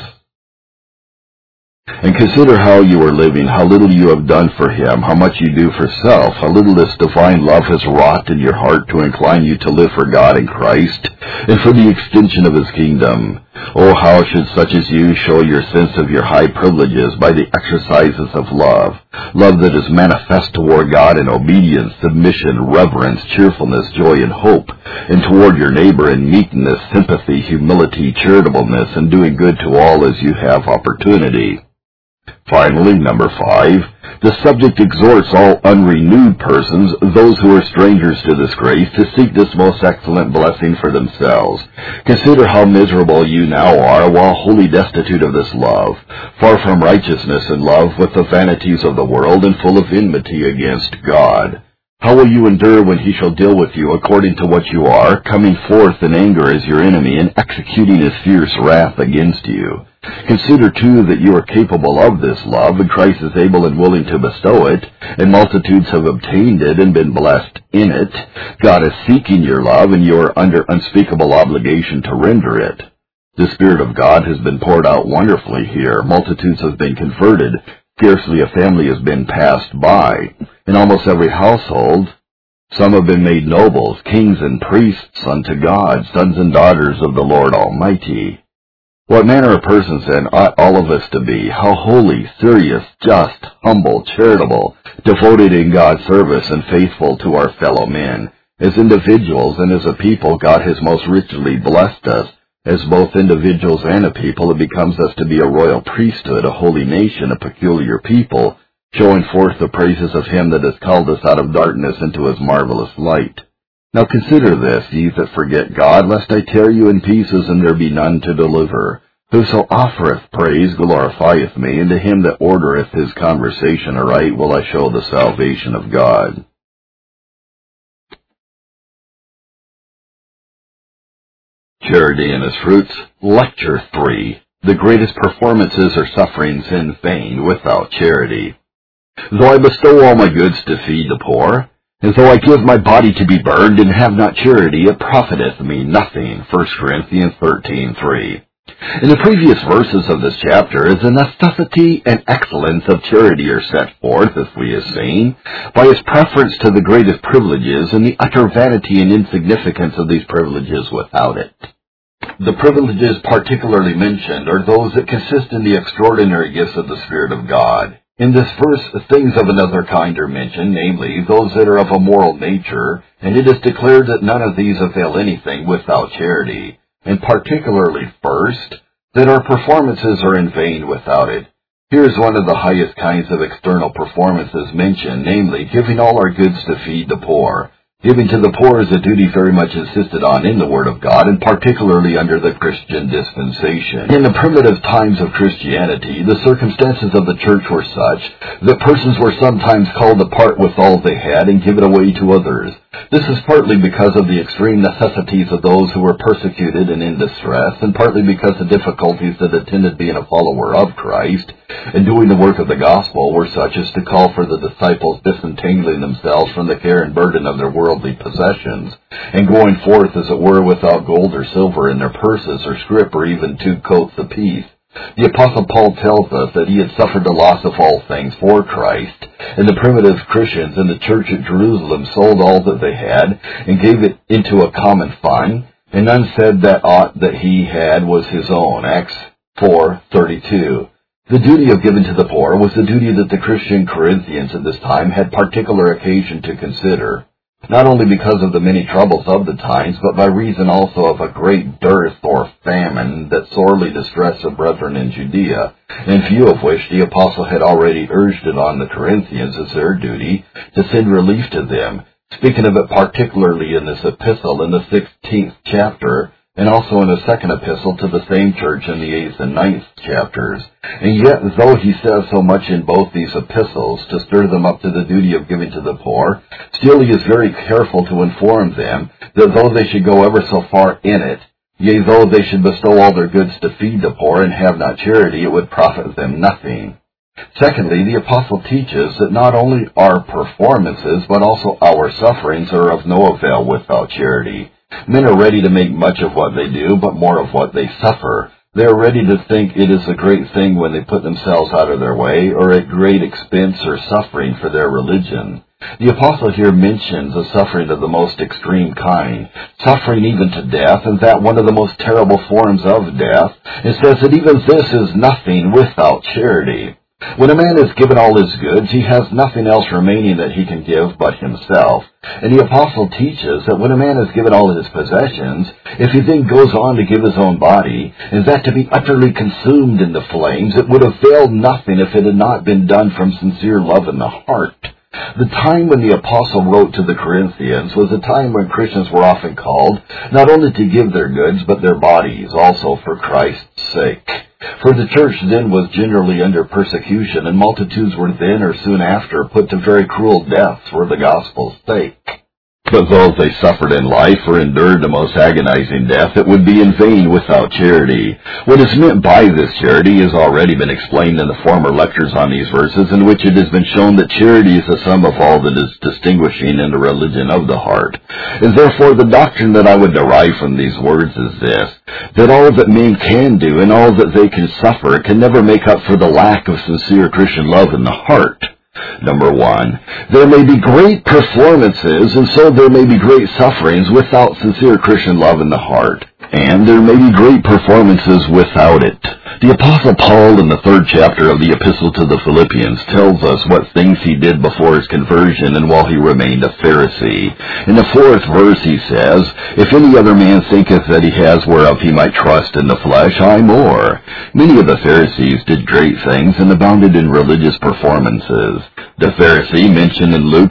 And consider how you are living, how little you have done for Him, how much you do for self, how little this divine love has wrought in your heart to incline you to live for God in Christ, and for the extension of His kingdom. Oh, how should such as you show your sense of your high privileges by the exercises of love that is manifest toward God in obedience, submission, reverence, cheerfulness, joy, and hope, and toward your neighbor in meekness, sympathy, humility, charitableness, and doing good to all as you have opportunity. Finally, number 5, the subject exhorts all unrenewed persons, those who are strangers to this grace, to seek this most excellent blessing for themselves. Consider how miserable you now are, while wholly destitute of this love, far from righteousness and love, with the vanities of the world, and full of enmity against God. How will you endure when he shall deal with you according to what you are, coming forth in anger as your enemy, and executing his fierce wrath against you? Consider, too, that you are capable of this love, and Christ is able and willing to bestow it, and multitudes have obtained it and been blessed in it. God is seeking your love, and you are under unspeakable obligation to render it. The Spirit of God has been poured out wonderfully here. Multitudes have been converted. Scarcely a family has been passed by. In almost every household, some have been made nobles, kings and priests unto God, sons and daughters of the Lord Almighty. What manner of persons then ought all of us to be? How holy, serious, just, humble, charitable, devoted in God's service, and faithful to our fellow men. As individuals and as a people, God has most richly blessed us. As both individuals and a people, it becomes us to be a royal priesthood, a holy nation, a peculiar people, showing forth the praises of him that has called us out of darkness into his marvelous light. Now consider this, ye that forget God, lest I tear you in pieces, and there be none to deliver. Whoso offereth praise glorifieth me, and to him that ordereth his conversation aright will I show the salvation of God. Charity and its fruits, Lecture 3. The greatest performances are sufferings in vain without charity. Though I bestow all my goods to feed the poor, and though I give my body to be burned, and have not charity, it profiteth me nothing. 1 Corinthians 13:3. In the previous verses of this chapter, as the necessity and excellence of charity are set forth, as we have seen, by his preference to the greatest privileges, and the utter vanity and insignificance of these privileges without it. The privileges particularly mentioned are those that consist in the extraordinary gifts of the Spirit of God. In this verse, things of another kind are mentioned, namely, those that are of a moral nature, and it is declared that none of these avail anything without charity, and particularly, first, that our performances are in vain without it. Here is one of the highest kinds of external performances mentioned, namely, giving all our goods to feed the poor. Giving to the poor is a duty very much insisted on in the Word of God, and particularly under the Christian dispensation. In the primitive times of Christianity, the circumstances of the church were such that persons were sometimes called to part with all they had and give it away to others. This is partly because of the extreme necessities of those who were persecuted and in distress, and partly because the difficulties that attended being a follower of Christ and doing the work of the gospel were such as to call for the disciples disentangling themselves from the care and burden of their worldly possessions, and going forth, as it were, without gold or silver in their purses, or scrip, or even 2 coats apiece. The Apostle Paul tells us that he had suffered the loss of all things for Christ, and the primitive Christians in the church at Jerusalem sold all that they had and gave it into a common fund, and none said that aught that he had was his own. Acts 4:32. The duty of giving to the poor was the duty that the Christian Corinthians at this time had particular occasion to consider, not only because of the many troubles of the times, but by reason also of a great dearth or famine that sorely distressed the brethren in Judea, in view of which the apostle had already urged it on the Corinthians as their duty to send relief to them, speaking of it particularly in this epistle in the 16th chapter, and also in a second epistle to the same church in the 8th and 9th chapters. And yet, though he says so much in both these epistles to stir them up to the duty of giving to the poor, still he is very careful to inform them that though they should go ever so far in it, yea, though they should bestow all their goods to feed the poor and have not charity, it would profit them nothing. Secondly, the apostle teaches that not only our performances, but also our sufferings are of no avail without charity. Men are ready to make much of what they do, but more of what they suffer. They are ready to think it is a great thing when they put themselves out of their way, or at great expense or suffering for their religion. The apostle here mentions a suffering of the most extreme kind, suffering even to death, and that one of the most terrible forms of death, and says that even this is nothing without charity. When a man has given all his goods, he has nothing else remaining that he can give but himself. And the apostle teaches that when a man has given all his possessions, if he then goes on to give his own body, and that to be utterly consumed in the flames, it would have availed nothing if it had not been done from sincere love in the heart. The time when the apostle wrote to the Corinthians was a time when Christians were often called not only to give their goods, but their bodies also for Christ's sake. For the church then was generally under persecution, and multitudes were then or soon after put to very cruel deaths for the gospel's sake. But though they suffered in life or endured the most agonizing death, it would be in vain without charity. What is meant by this charity has already been explained in the former lectures on these verses, in which it has been shown that charity is the sum of all that is distinguishing in the religion of the heart. And therefore the doctrine that I would derive from these words is this, that all that men can do and all that they can suffer can never make up for the lack of sincere Christian love in the heart. Number 1, there may be great performances, and so there may be great sufferings without sincere Christian love in the heart. And there may be great performances without it. The Apostle Paul in the 3rd chapter of the Epistle to the Philippians tells us what things he did before his conversion and while he remained a Pharisee. In the 4th verse he says, "If any other man thinketh that he has whereof he might trust in the flesh, I more." Many of the Pharisees did great things and abounded in religious performances. The Pharisee, mentioned in Luke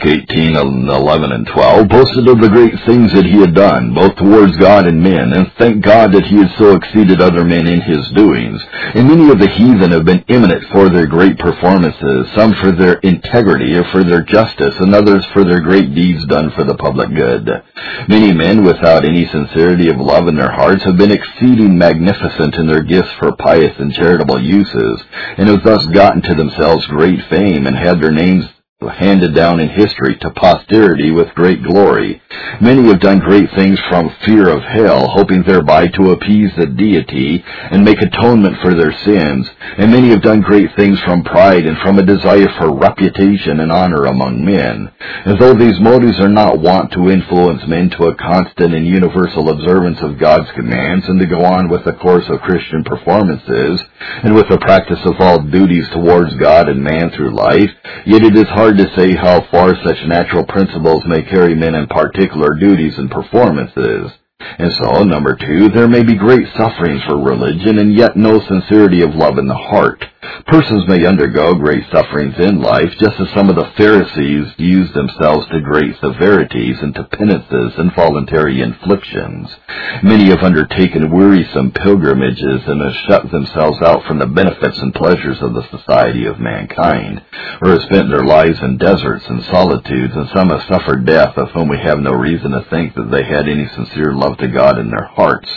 18:11 and 12, boasted of the great things that he had done, both towards God and men, and thanked God that he had so exceeded other men in his doings. And many of the heathen have been eminent for their great performances, some for their integrity or for their justice, and others for their great deeds done for the public good. Many men, without any sincerity of love in their hearts, have been exceeding magnificent in their gifts for pious and charitable uses, and have thus gotten to themselves great fame, and had their names handed down in history to posterity with great glory. Many have done great things from fear of hell, hoping thereby to appease the deity and make atonement for their sins. And many have done great things from pride and from a desire for reputation and honor among men. As though these motives are not wont to influence men to a constant and universal observance of God's commands, and to go on with a course of Christian performances, and with the practice of all duties towards God and man through life, yet it is hard to say how far such natural principles may carry men in particular duties and performances. And so, number 2, there may be great sufferings for religion, and yet no sincerity of love in the heart. Persons may undergo great sufferings in life, just as some of the Pharisees used themselves to great severities and to penances and voluntary inflictions. Many have undertaken wearisome pilgrimages and have shut themselves out from the benefits and pleasures of the society of mankind, or have spent their lives in deserts and solitudes, and some have suffered death, of whom we have no reason to think that they had any sincere love to God in their hearts.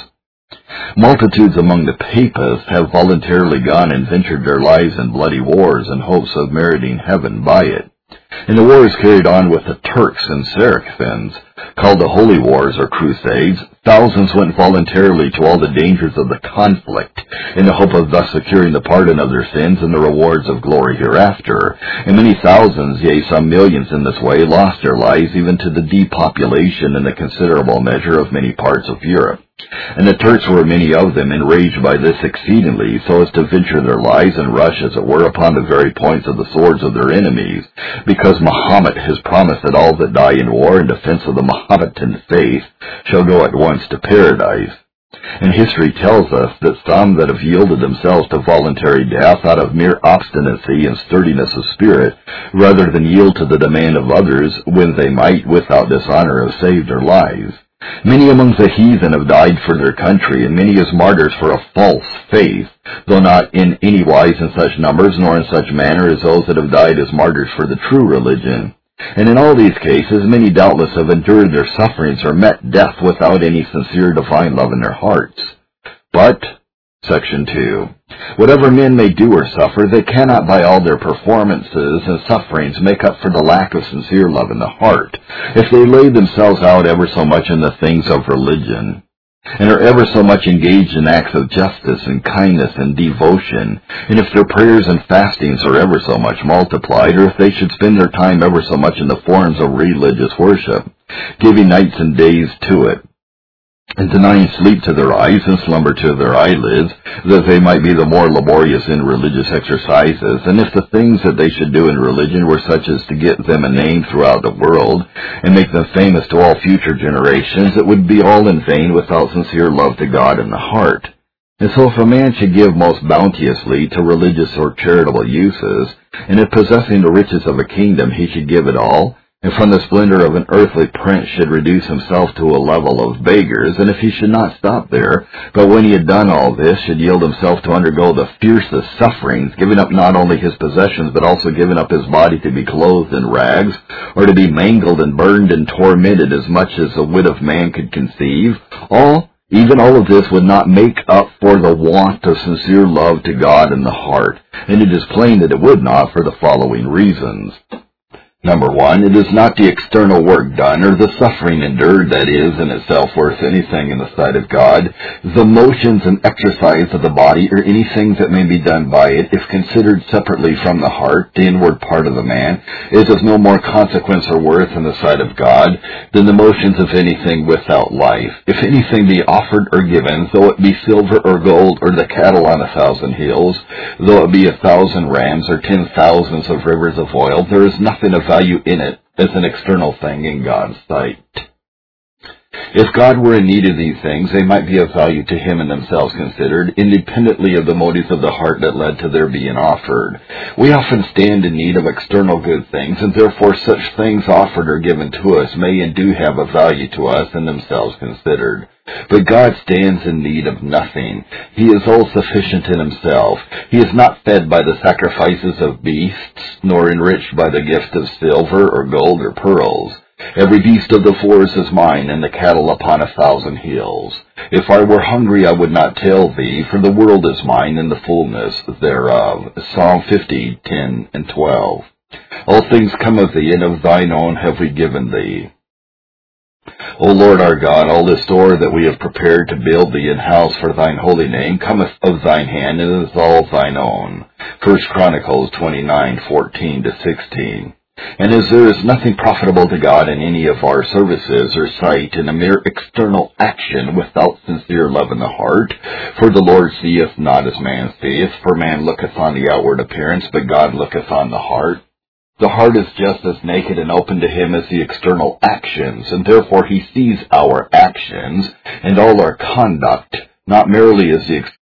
Multitudes among the papists have voluntarily gone and ventured their lives in bloody wars in hopes of meriting heaven by it. And the wars carried on with the Turks and Saracens, called the Holy Wars or Crusades, thousands went voluntarily to all the dangers of the conflict, in the hope of thus securing the pardon of their sins and the rewards of glory hereafter. And many thousands, yea, some millions in this way, lost their lives, even to the depopulation in a considerable measure of many parts of Europe. And the Turks were, many of them, enraged by this exceedingly, so as to venture their lives and rush, as it were, upon the very points of the swords of their enemies, because Mahomet has promised that all that die in war in defense of the Mahometan faith shall go at once to paradise. And history tells us that some that have yielded themselves to voluntary death out of mere obstinacy and sturdiness of spirit, rather than yield to the demand of others, when they might, without dishonor, have saved their lives. Many among the heathen have died for their country, and many as martyrs for a false faith, though not in any wise in such numbers, nor in such manner as those that have died as martyrs for the true religion. And in all these cases, many doubtless have endured their sufferings or met death without any sincere divine love in their hearts. But, Section 2, whatever men may do or suffer, they cannot by all their performances and sufferings make up for the lack of sincere love in the heart, if they lay themselves out ever so much in the things of religion, and are ever so much engaged in acts of justice and kindness and devotion, and if their prayers and fastings are ever so much multiplied, or if they should spend their time ever so much in the forms of religious worship, giving nights and days to it. and denying sleep to their eyes and slumber to their eyelids, that they might be the more laborious in religious exercises. And if the things that they should do in religion were such as to get them a name throughout the world, and make them famous to all future generations, it would be all in vain without sincere love to God in the heart. And so if a man should give most bounteously to religious or charitable uses, and if possessing the riches of a kingdom he should give it all, and from the splendor of an earthly prince should reduce himself to a level of beggars, and if he should not stop there, but when he had done all this, should yield himself to undergo the fiercest sufferings, giving up not only his possessions, but also giving up his body to be clothed in rags, or to be mangled and burned and tormented as much as the wit of man could conceive, even all of this would not make up for the want of sincere love to God in the heart, and it is plain that it would not for the following reasons. Number one, it is not the external work done or the suffering endured that is in itself worth anything in the sight of God. The motions and exercise of the body or anything that may be done by it, if considered separately from the heart, the inward part of the man, is of no more consequence or worth in the sight of God than the motions of anything without life. If anything be offered or given, though it be silver or gold or the cattle on 1,000 hills, though it be 1,000 rams or 10,000s of rivers of oil, there is nothing of value in it as an external thing in God's sight. If God were in need of these things, they might be of value to him in themselves considered, independently of the motives of the heart that led to their being offered. We often stand in need of external good things, and therefore such things offered or given to us may and do have a value to us in themselves considered. But God stands in need of nothing. He is all-sufficient in himself. He is not fed by the sacrifices of beasts, nor enriched by the gift of silver or gold or pearls. Every beast of the forest is mine, and the cattle upon 1,000 hills. If I were hungry, I would not tell thee, for the world is mine, and the fullness thereof. Psalm 50, 10 and 12. All things come of thee, and of thine own have we given thee. O Lord our God, all the store that we have prepared to build thee an house for thine holy name cometh of thine hand, and is all thine own. 1 Chronicles 29:14-16. And as there is nothing profitable to God in any of our services or sight in a mere external action without sincere love in the heart, for the Lord seeth not as man seeth, for man looketh on the outward appearance, but God looketh on the heart. The heart is just as naked and open to him as the external actions, and therefore he sees our actions and all our conduct, not merely as the